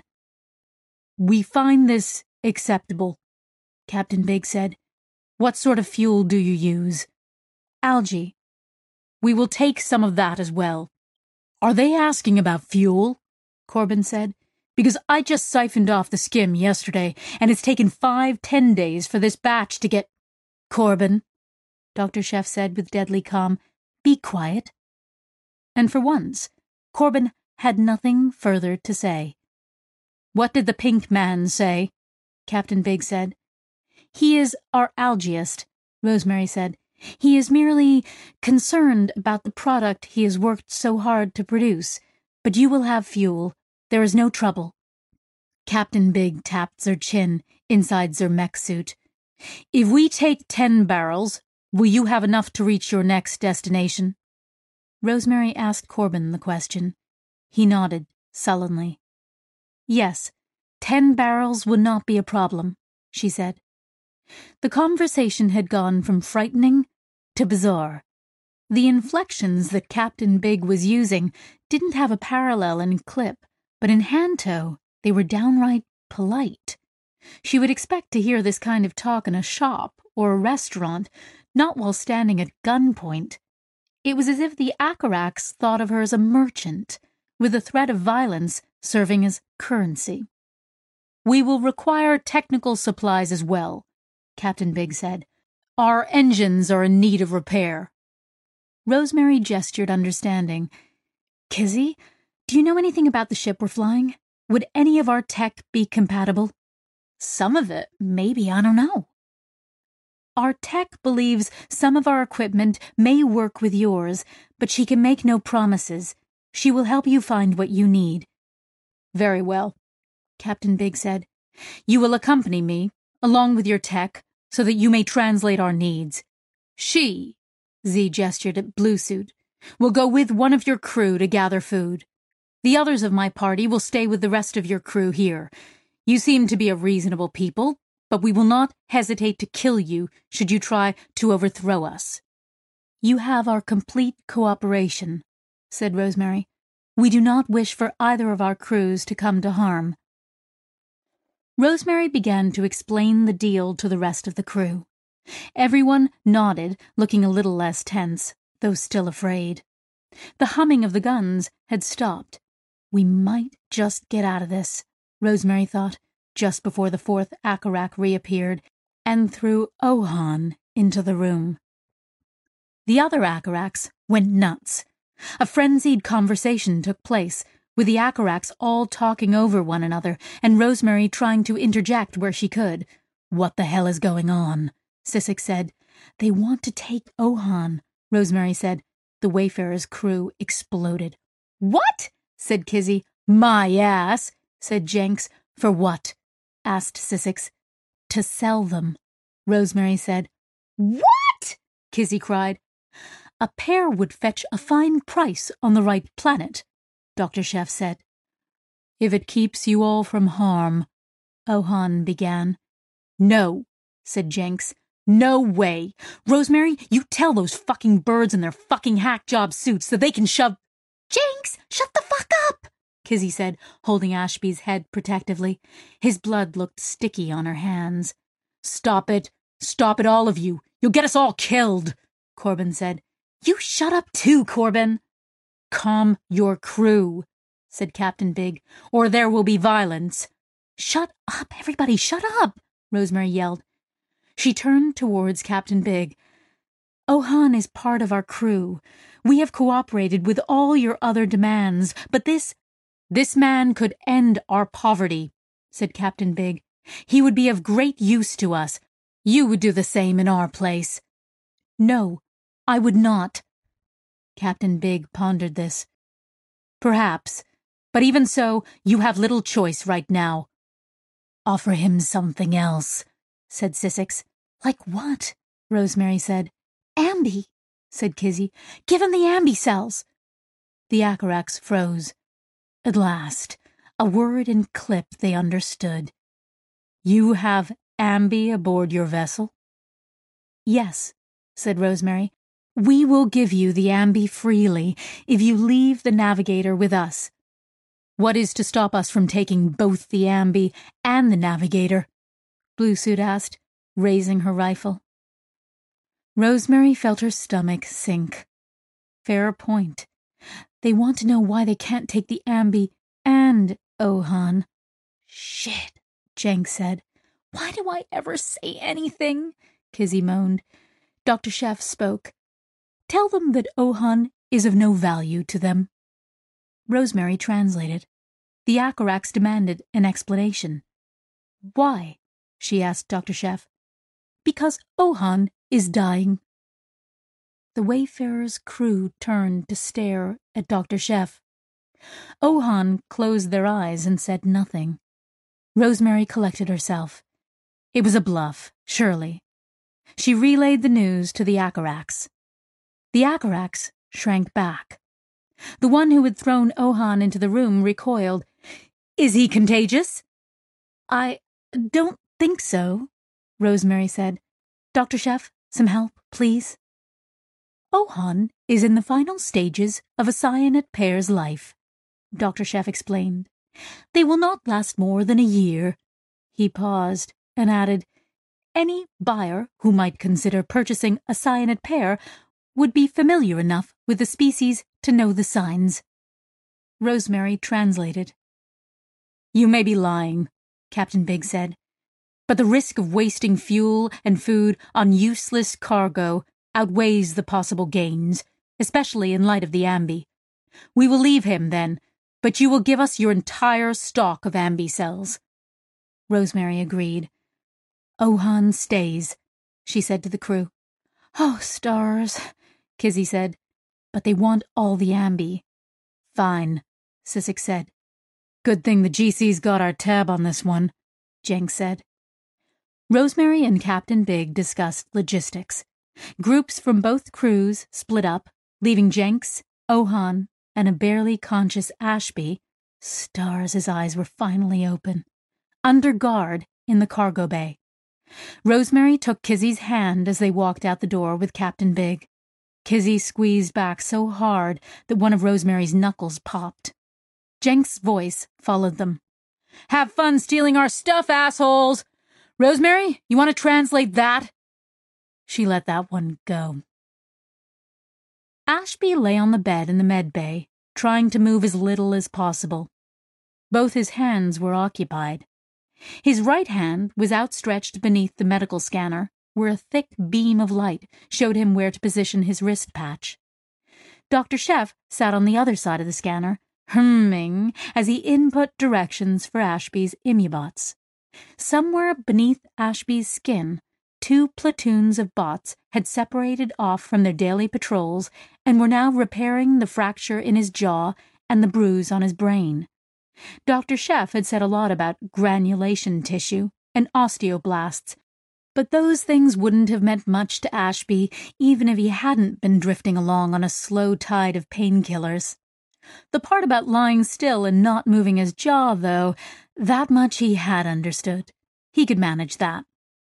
We find this acceptable, Captain Big said. What sort of fuel do you use? Algae. We will take some of that as well. Are they asking about fuel? Corbin said. Because I just siphoned off the skim yesterday, and it's taken five, ten days for this batch to get... Corbin, Doctor Chef said with deadly calm, be quiet. And for once, Corbin had nothing further to say. What did the pink man say? Captain Big said. He is our algaeist, Rosemary said. He is merely concerned about the product he has worked so hard to produce. But you will have fuel. There is no trouble. Captain Big tapped their chin inside their mech suit. If we take ten barrels, will you have enough to reach your next destination? Rosemary asked Corbin the question. He nodded sullenly. Yes, ten barrels would not be a problem, she said. The conversation had gone from frightening to bizarre. The inflections that Captain Big was using didn't have a parallel in Clip, but in Hanto they were downright polite. She would expect to hear this kind of talk in a shop or a restaurant, not while standing at gunpoint. It was as if the Akarax thought of her as a merchant, with the threat of violence serving as currency. "We will require technical supplies as well," Captain Big said. "Our engines are in need of repair." Rosemary gestured understanding. "Kizzy, do you know anything about the ship we're flying? Would any of our tech be compatible?" "Some of it, maybe, I don't know." "Our tech believes some of our equipment may work with yours, but she can make no promises. She will help you find what you need." "Very well," Captain Big said. "You will accompany me, along with your tech, so that you may translate our needs. She," Z gestured at Bluesuit, "will go with one of your crew to gather food. The others of my party will stay with the rest of your crew here. You seem to be a reasonable people, but we will not hesitate to kill you should you try to overthrow us." "You have our complete cooperation," said Rosemary. "We do not wish for either of our crews to come to harm." Rosemary began to explain the deal to the rest of the crew. Everyone nodded, looking a little less tense, though still afraid. The humming of the guns had stopped. We might just get out of this, Rosemary thought, just before the fourth Akarak reappeared and threw Ohan into the room. The other Akarax went nuts. A frenzied conversation took place, with the Akarax all talking over one another and Rosemary trying to interject where she could. "What the hell is going on?" Sissik said. "They want to take Ohan," Rosemary said. The Wayfarer's crew exploded. "What?" said Kizzy. "My ass," said Jenks. "For what?" asked Sissix. "To sell them," Rosemary said. "What?" Kizzy cried. "A pair would fetch a fine price on the right planet," Doctor Chef said. "If it keeps you all from harm," Ohan began. "No," said Jenks. "No way. Rosemary, you tell those fucking birds in their fucking hack job suits so they can shove—" "Jenks, shut the fuck up," Kizzy said, holding Ashby's head protectively. His blood looked sticky on her hands. "Stop it. Stop it, all of you. You'll get us all killed," Corbin said. "You shut up too, Corbin." "Calm your crew," said Captain Big, "or there will be violence." "Shut up, everybody, shut up," Rosemary yelled. She turned towards Captain Big. "Ohan is part of our crew. We have cooperated with all your other demands, but this... this man could end our poverty," said Captain Big. "He would be of great use to us. You would do the same in our place." "No, I would not." Captain Big pondered this. "Perhaps, but even so, you have little choice right now." "Offer him something else," said Sissix. "Like what?" Rosemary said. "Ambi," said Kizzy. "Give him the ambi cells." The Akarax froze. At last, a word in clip they understood. "You have ambi aboard your vessel?" "Yes," said Rosemary. "We will give you the ambi freely if you leave the navigator with us." "What is to stop us from taking both the ambi and the navigator?" Bluesuit asked, raising her rifle. Rosemary felt her stomach sink. Fair point. They want to know why they can't take the ambi and Ohan. "Shit," Jenks said. "Why do I ever say anything?" Kizzy moaned. Doctor Chef spoke. "Tell them that Ohan is of no value to them." Rosemary translated. The Akarax demanded an explanation. "Why?" she asked Doctor Chef. "Because Ohan is dying." The Wayfarer's crew turned to stare at Doctor Chef. Ohan closed their eyes and said nothing. Rosemary collected herself. It was a bluff, surely. She relayed the news to the Akarax. The Akarax shrank back. The one who had thrown Ohan into the room recoiled. "Is he contagious?" "I don't think so," Rosemary said. "Doctor Chef, some help, please." "Ohan is in the final stages of a cyanate pair's life," Doctor Chef explained. "They will not last more than a year." He paused and added, "Any buyer who might consider purchasing a cyanate pair would be familiar enough with the species to know the signs. Rosemary translated. You may be lying, Captain Big said, but the risk of wasting fuel and food on useless cargo outweighs the possible gains, especially in light of the Ambi. We will leave him, then, but you will give us your entire stock of Ambi cells. Rosemary agreed. Ohan stays, she said to the crew. Oh, stars, Kizzy said, but they want all the Ambi. Fine, Sissik said. Good thing the G C's got our tab on this one, Jenks said. Rosemary and Captain Big discussed logistics. Groups from both crews split up, leaving Jenks, Ohan, and a barely conscious Ashby, stars, his eyes were finally open, under guard in the cargo bay. Rosemary took Kizzy's hand as they walked out the door with Captain Big. Kizzy squeezed back so hard that one of Rosemary's knuckles popped. Jenks' voice followed them. Have fun stealing our stuff, assholes! Rosemary, you want to translate that? She let that one go. Ashby lay on the bed in the med bay, trying to move as little as possible. Both his hands were occupied. His right hand was outstretched beneath the medical scanner, where a thick beam of light showed him where to position his wrist patch. Doctor Sheff sat on the other side of the scanner, humming as he input directions for Ashby's immubots. Somewhere beneath Ashby's skin, two platoons of bots had separated off from their daily patrols and were now repairing the fracture in his jaw and the bruise on his brain. Doctor Sheff had said a lot about granulation tissue and osteoblasts, but those things wouldn't have meant much to Ashby even if he hadn't been drifting along on a slow tide of painkillers. The part about lying still and not moving his jaw, though, that much he had understood. He could manage that.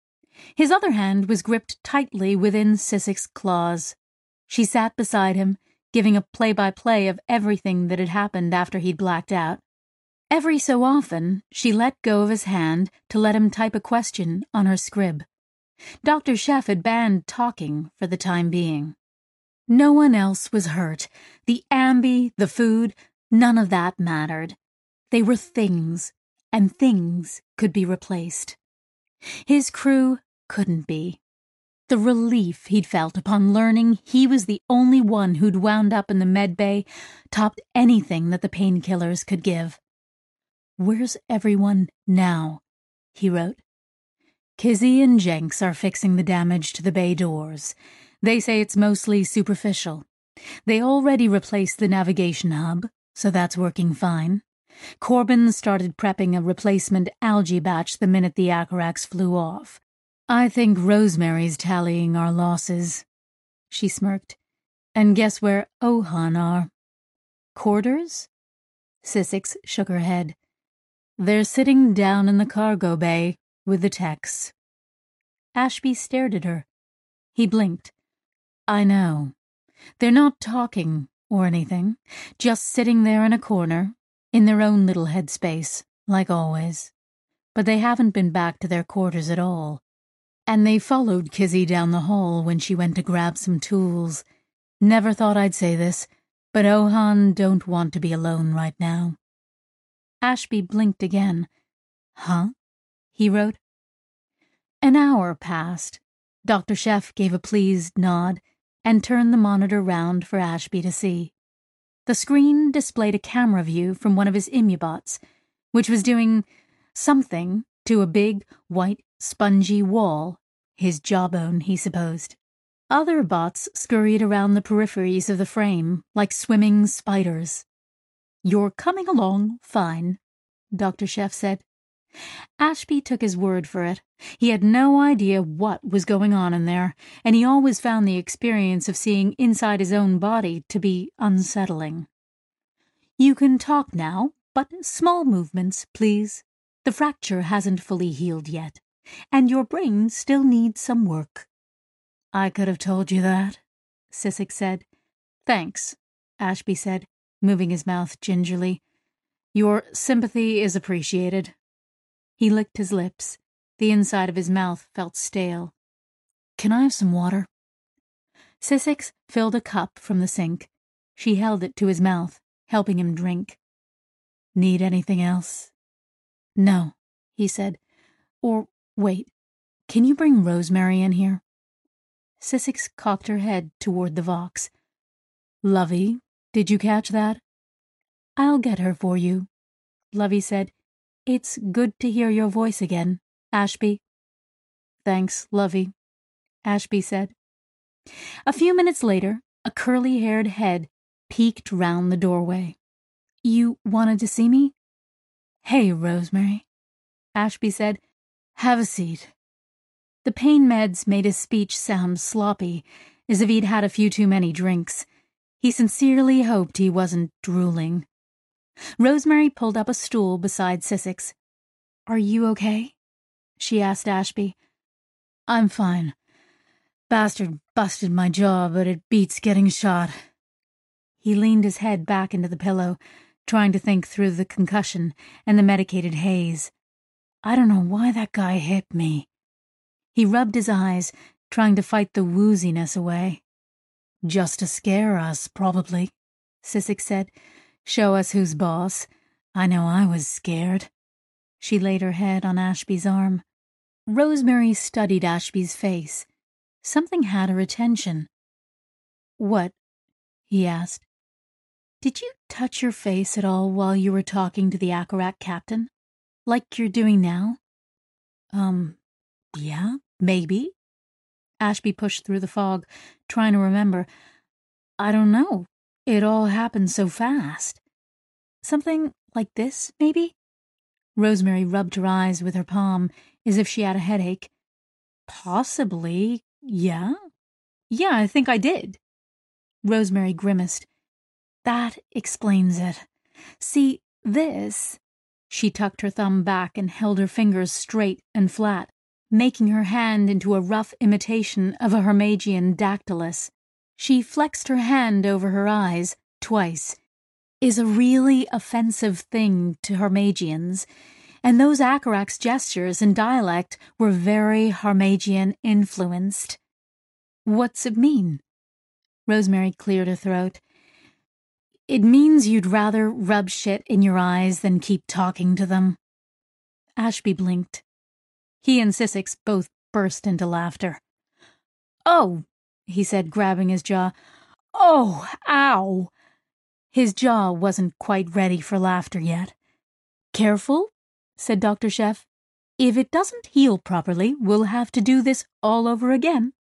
His other hand was gripped tightly within Sissik's claws. She sat beside him, giving a play-by-play of everything that had happened after he'd blacked out. Every so often, she let go of his hand to let him type a question on her scrib. Doctor Sheff had banned talking for the time being. No one else was hurt. The Ambi, the food, none of that mattered. They were things, and things could be replaced. His crew couldn't be. The relief he'd felt upon learning he was the only one who'd wound up in the med bay topped anything that the painkillers could give. Where's everyone now? He wrote. Kizzy and Jenks are fixing the damage to the bay doors. They say it's mostly superficial. They already replaced the navigation hub, so that's working fine. Corbin started prepping a replacement algae batch the minute the Acarax flew off. I think Rosemary's tallying our losses. She smirked. And guess where Ohan are? Quarters? Sissix shook her head. They're sitting down in the cargo bay with the techs. Ashby stared at her. He blinked. I know. They're not talking or anything, just sitting there in a corner, in their own little headspace, like always. But they haven't been back to their quarters at all. And they followed Kizzy down the hall when she went to grab some tools. Never thought I'd say this, but Ohan don't want to be alone right now. Ashby blinked again. Huh? He wrote. An hour passed. Doctor Sheff gave a pleased nod and turned the monitor round for Ashby to see. The screen displayed a camera view from one of his immubots, which was doing something to a big, white, spongy wall, his jawbone, he supposed. Other bots scurried around the peripheries of the frame like swimming spiders. You're coming along fine, Doctor Sheff said. Ashby took his word for it. He had no idea what was going on in there, and he always found the experience of seeing inside his own body to be unsettling. You can talk now, but small movements, please. The fracture hasn't fully healed yet, and your brain still needs some work. I could have told you that, Sissik said. Thanks, Ashby said, moving his mouth gingerly. Your sympathy is appreciated. He licked his lips. The inside of his mouth felt stale. Can I have some water? Sissix filled a cup from the sink. She held it to his mouth, helping him drink. Need anything else? No, he said. Or, wait, can you bring Rosemary in here? Sissix cocked her head toward the Vox. Lovey, did you catch that? I'll get her for you, Lovey said. It's good to hear your voice again, Ashby. Thanks, Lovey, Ashby said. A few minutes later, a curly-haired head peeked round the doorway. You wanted to see me? Hey, Rosemary, Ashby said. Have a seat. The pain meds made his speech sound sloppy, as if he'd had a few too many drinks. He sincerely hoped he wasn't drooling. Rosemary pulled up a stool beside Sissix. Are you okay? She asked Ashby. I'm fine. Bastard busted my jaw, but it beats getting shot. He leaned his head back into the pillow, trying to think through the concussion and the medicated haze. I don't know why that guy hit me. He rubbed his eyes, trying to fight the wooziness away. Just to scare us, probably, Sissix said. Show us who's boss. I know I was scared. She laid her head on Ashby's arm. Rosemary studied Ashby's face. Something had her attention. What? He asked. Did you touch your face at all while you were talking to the Akarat captain? Like you're doing now? Um, yeah, maybe. Ashby pushed through the fog, trying to remember. I don't know. It all happened so fast. Something like this, maybe? Rosemary rubbed her eyes with her palm, as if she had a headache. Possibly, yeah. Yeah, I think I did. Rosemary grimaced. That explains it. See, this... She tucked her thumb back and held her fingers straight and flat, making her hand into a rough imitation of a Hermagian dactylus. She flexed her hand over her eyes, twice, is a really offensive thing to Hermagians, and those Akarak's gestures and dialect were very Hermagian-influenced. What's it mean? Rosemary cleared her throat. It means you'd rather rub shit in your eyes than keep talking to them. Ashby blinked. He and Sissix both burst into laughter. Oh, he said, grabbing his jaw. Oh, ow. His jaw wasn't quite ready for laughter yet. Careful, said Doctor Sheff. If it doesn't heal properly, we'll have to do this all over again.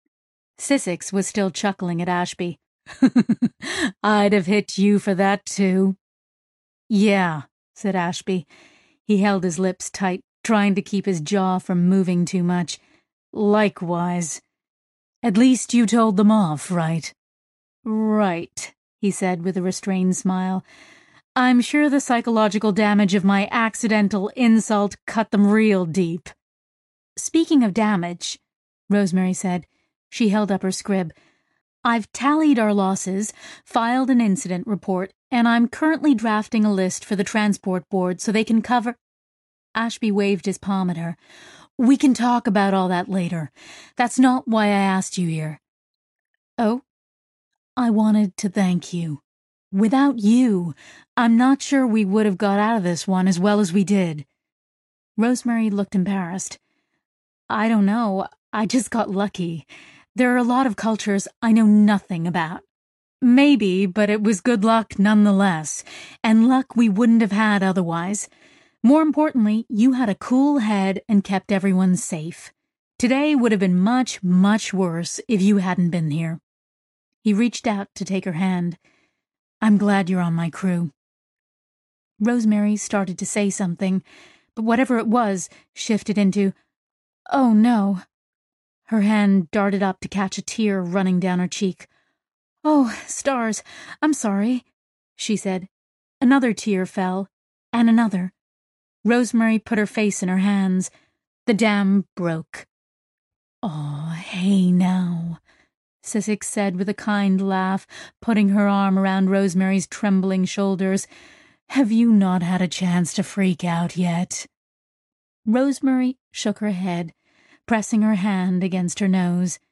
Sissix was still chuckling at Ashby. I'd have hit you for that, too. Yeah, said Ashby. He held his lips tight, trying to keep his jaw from moving too much. Likewise. At least you told them off, right? Right, he said with a restrained smile. I'm sure the psychological damage of my accidental insult cut them real deep. Speaking of damage, Rosemary said. She held up her scrib. I've tallied our losses, filed an incident report, and I'm currently drafting a list for the transport board so they can cover... Ashby waved his palm at her. We can talk about all that later. That's not why I asked you here. Oh? I wanted to thank you. Without you, I'm not sure we would have got out of this one as well as we did. Rosemary looked embarrassed. I don't know. I just got lucky. There are a lot of cultures I know nothing about. Maybe, but it was good luck nonetheless, and luck we wouldn't have had otherwise. More importantly, you had a cool head and kept everyone safe. Today would have been much, much worse if you hadn't been here. He reached out to take her hand. I'm glad you're on my crew. Rosemary started to say something, but whatever it was shifted into, oh no. Her hand darted up to catch a tear running down her cheek. Oh, stars, I'm sorry, she said. Another tear fell, and another. Rosemary put her face in her hands. The dam broke. Oh, hey now, Sissix said with a kind laugh, putting her arm around Rosemary's trembling shoulders. Have you not had a chance to freak out yet? Rosemary shook her head, pressing her hand against her nose.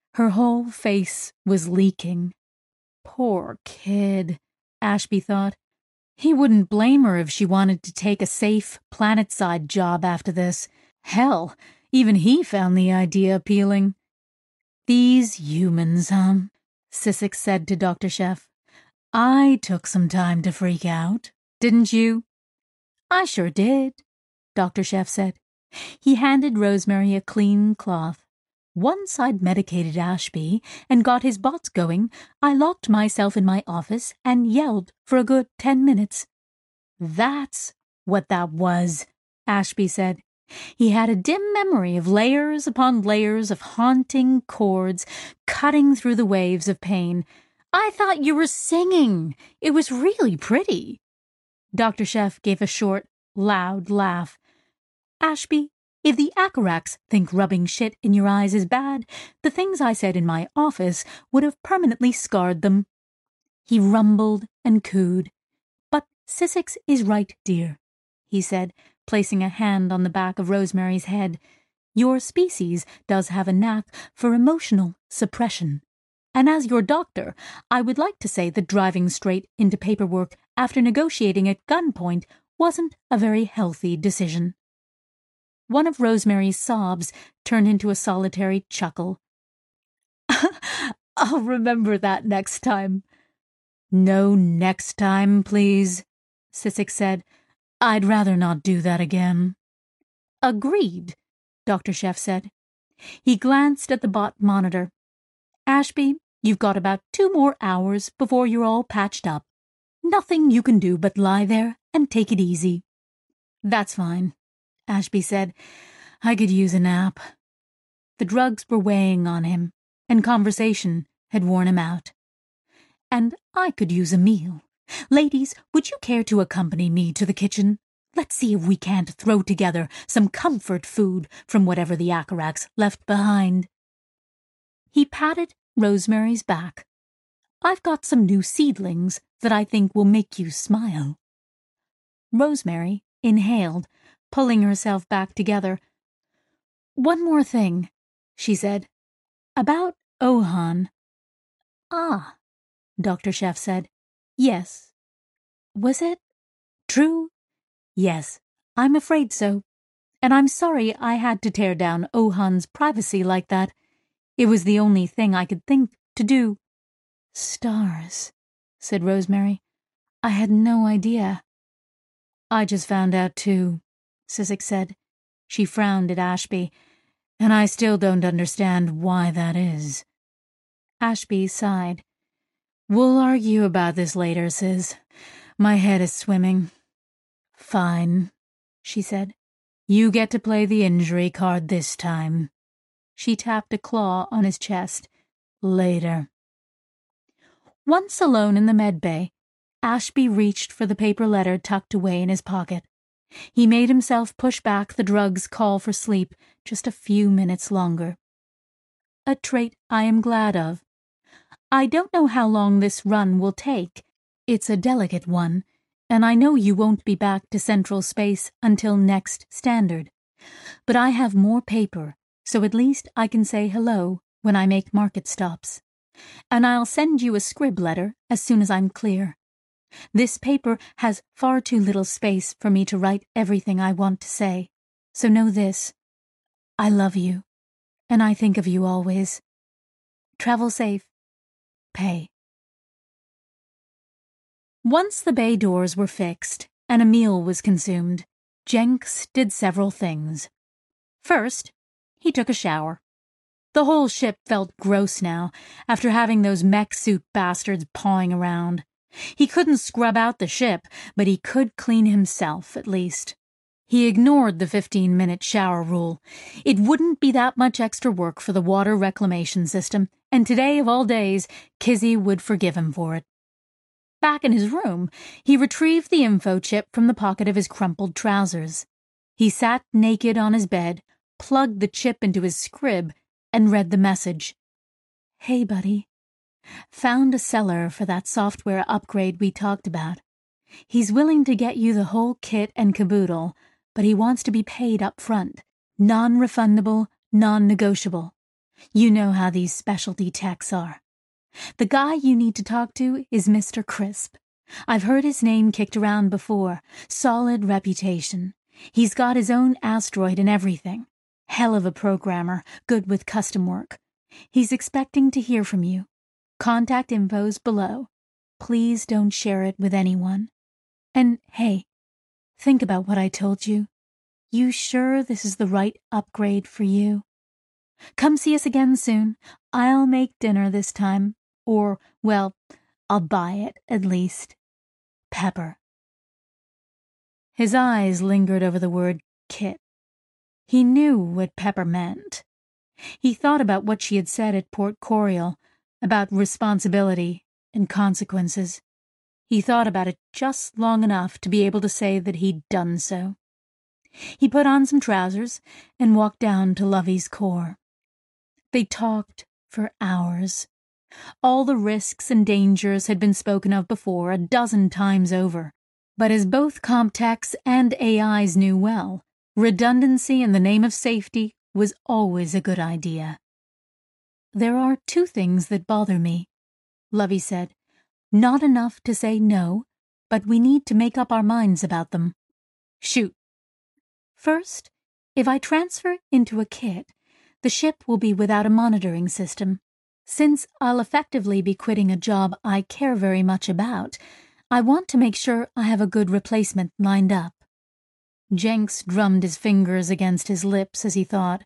Her whole face was leaking. Poor kid, Ashby thought. He wouldn't blame her if she wanted to take a safe, planet-side job after this. Hell, even he found the idea appealing. These humans, huh? Sissek said to Doctor Sheff. I took some time to freak out, didn't you? I sure did, Doctor Sheff said. He handed Rosemary a clean cloth. Once I'd medicated Ashby and got his bots going, I locked myself in my office and yelled for a good ten minutes. That's what that was, Ashby said. He had a dim memory of layers upon layers of haunting chords cutting through the waves of pain. I thought you were singing. It was really pretty. Doctor Sheff gave a short, loud laugh. Ashby, if the Acaraks think rubbing shit in your eyes is bad, the things I said in my office would have permanently scarred them. He rumbled and cooed. But Sissek is right, dear, he said, placing a hand on the back of Rosemary's head. Your species does have a knack for emotional suppression. And as your doctor, I would like to say that driving straight into paperwork after negotiating at gunpoint wasn't a very healthy decision. One of Rosemary's sobs turned into a solitary chuckle. I'll remember that next time. No next time, please, Sissek said. I'd rather not do that again. Agreed, Doctor Sheff said. He glanced at the bot monitor. Ashby, you've got about two more hours before you're all patched up. Nothing you can do but lie there and take it easy. That's fine, Ashby said. I could use a nap. The drugs were weighing on him, and conversation had worn him out. And I could use a meal. Ladies, would you care to accompany me to the kitchen? Let's see if we can't throw together some comfort food from whatever the Acaraks left behind. He patted Rosemary's back. I've got some new seedlings that I think will make you smile. Rosemary inhaled, pulling herself back together. One more thing, she said. About Ohan. Ah, Doctor Sheff said. Yes. Was it true? Yes, I'm afraid so. And I'm sorry I had to tear down Ohan's privacy like that. It was the only thing I could think to do. Stars, said Rosemary. I had no idea. I just found out too, Sissek said. She frowned at Ashby. And I still don't understand why that is. Ashby sighed. We'll argue about this later, Sis. My head is swimming. Fine, she said. You get to play the injury card this time. She tapped a claw on his chest. Later. Once alone in the med bay, Ashby reached for the paper letter tucked away in his pocket. He made himself push back the drug's call for sleep just a few minutes longer. A trait I am glad of. I don't know how long this run will take. It's a delicate one, and I know you won't be back to Central Space until next standard. But I have more paper, so at least I can say hello when I make market stops. And I'll send you a scrib letter as soon as I'm clear. This paper has far too little space for me to write everything I want to say, so know this. I love you, and I think of you always. Travel safe. Pay. Once the bay doors were fixed and a meal was consumed, Jenks did several things. First, he took a shower. The whole ship felt gross now, after having those mech suit bastards pawing around. He couldn't scrub out the ship, but he could clean himself, at least. He ignored the fifteen-minute shower rule. It wouldn't be that much extra work for the water reclamation system, and today of all days, Kizzy would forgive him for it. Back in his room, he retrieved the info chip from the pocket of his crumpled trousers. He sat naked on his bed, plugged the chip into his scrib, and read the message. Hey, buddy. Found a seller for that software upgrade we talked about. He's willing to get you the whole kit and caboodle, but he wants to be paid up front. Non-refundable, non-negotiable. You know how these specialty techs are. The guy you need to talk to is Mister Crisp. I've heard his name kicked around before. Solid reputation. He's got his own asteroid and everything. Hell of a programmer, good with custom work. He's expecting to hear from you. Contact info's below. Please don't share it with anyone. And hey, think about what I told you. You sure this is the right upgrade for you? Come see us again soon. I'll make dinner this time. Or, well, I'll buy it, at least. Pepper. His eyes lingered over the word Kit. He knew what Pepper meant. He thought about what she had said at Port Coriol, about responsibility and consequences. He thought about it just long enough to be able to say that he'd done so. He put on some trousers and walked down to Lovey's core. They talked for hours. All the risks and dangers had been spoken of before a dozen times over. But as both CompTechs and A Is knew well, redundancy in the name of safety was always a good idea. There are two things that bother me, Lovey said. Not enough to say no, but we need to make up our minds about them. Shoot. First, if I transfer into a kit, the ship will be without a monitoring system. Since I'll effectively be quitting a job I care very much about, I want to make sure I have a good replacement lined up. Jenks drummed his fingers against his lips as he thought.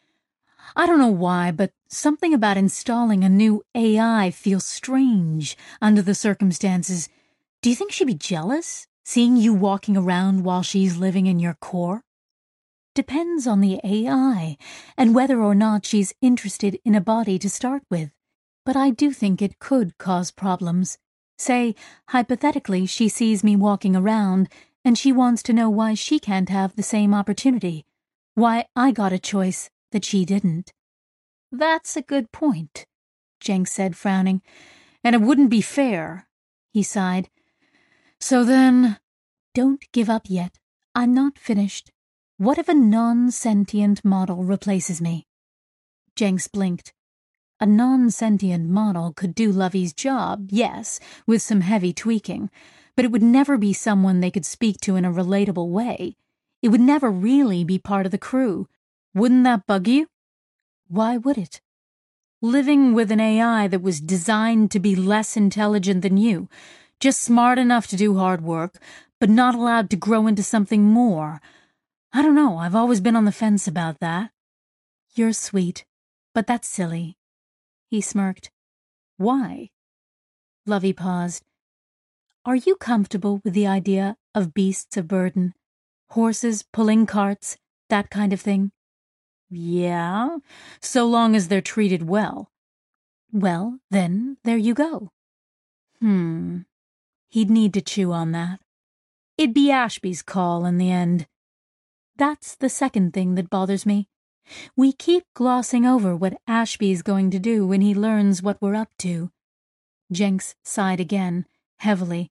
I don't know why, but something about installing a new A I feels strange under the circumstances. Do you think she'd be jealous, seeing you walking around while she's living in your core? Depends on the A I, and whether or not she's interested in a body to start with. But I do think it could cause problems. Say, hypothetically, she sees me walking around, and she wants to know why she can't have the same opportunity, why I got a choice that she didn't. That's a good point, Jenks said, frowning. And it wouldn't be fair, he sighed. So then, don't give up yet. I'm not finished. What if a non-sentient model replaces me? Jenks blinked. A non-sentient model could do Lovey's job, yes, with some heavy tweaking, but it would never be someone they could speak to in a relatable way. It would never really be part of the crew. Wouldn't that bug you? Why would it? Living with an A I that was designed to be less intelligent than you, just smart enough to do hard work, but not allowed to grow into something more. I don't know, I've always been on the fence about that. You're sweet, but that's silly. He smirked. Why? Lovey paused. Are you comfortable with the idea of beasts of burden? Horses pulling carts, that kind of thing? Yeah, so long as they're treated well. Well, then, there you go. Hmm. He'd need to chew on that. It'd be Ashby's call in the end. That's the second thing that bothers me. We keep glossing over what Ashby's going to do when he learns what we're up to. Jenks sighed again, heavily.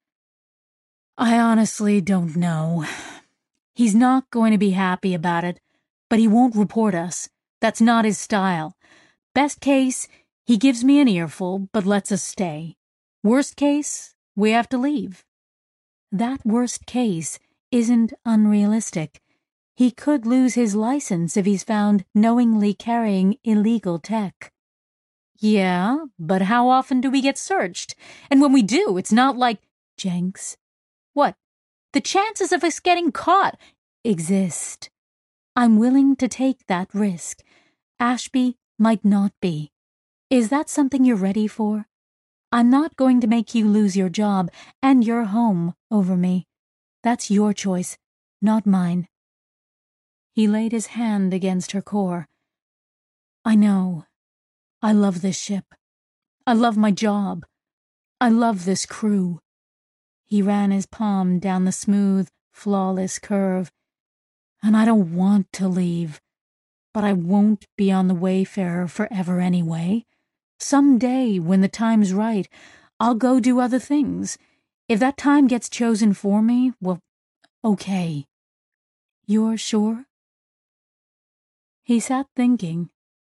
I honestly don't know. He's not going to be happy about it, but he won't report us. That's not his style. Best case, he gives me an earful, but lets us stay. Worst case, we have to leave. That worst case isn't unrealistic. He could lose his license if he's found knowingly carrying illegal tech. Yeah, but how often do we get searched? And when we do, it's not like... Jenks. What? The chances of us getting caught exist. I'm willing to take that risk. Ashby might not be. Is that something you're ready for? I'm not going to make you lose your job and your home over me. That's your choice, not mine. He laid his hand against her core. I know. I love this ship. I love my job. I love this crew. He ran his palm down the smooth, flawless curve. And I don't want to leave. But I won't be on the Wayfarer forever anyway. Some day, when the time's right, I'll go do other things. If that time gets chosen for me, well, okay. You're sure? He sat thinking.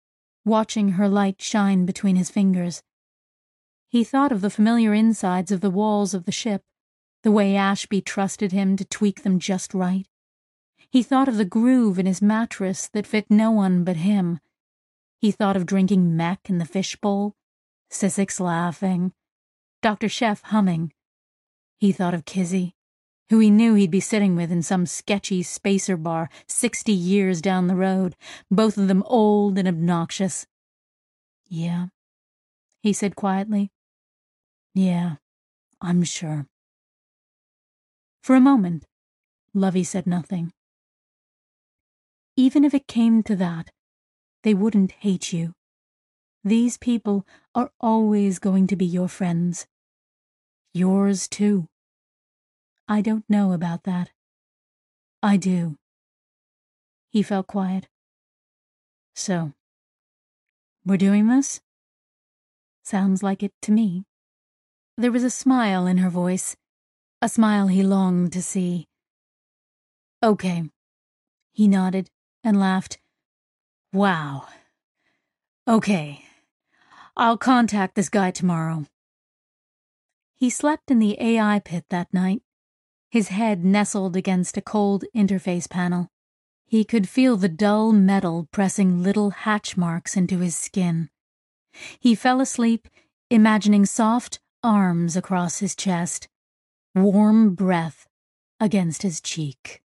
watching her light shine between his fingers. He thought of the familiar insides of the walls of the ship, the way Ashby trusted him to tweak them just right. He thought of the groove in his mattress that fit no one but him. He thought of drinking mech in the fishbowl, Sissix laughing, Doctor Chef humming. He thought of Kizzy, who he knew he'd be sitting with in some sketchy spacer bar sixty years down the road, both of them old and obnoxious. Yeah, he said quietly. Yeah, I'm sure. For a moment, Lovey said nothing. Even if it came to that, they wouldn't hate you. These people are always going to be your friends. Yours, too. I don't know about that. I do. He felt quiet. So, we're doing this? Sounds like it to me. There was a smile in her voice, a smile he longed to see. Okay. He nodded and laughed. Wow. Okay. I'll contact this guy tomorrow. He slept in the A I pit that night, his head nestled against a cold interface panel. He could feel the dull metal pressing little hatch marks into his skin. He fell asleep, imagining soft arms across his chest, warm breath against his cheek.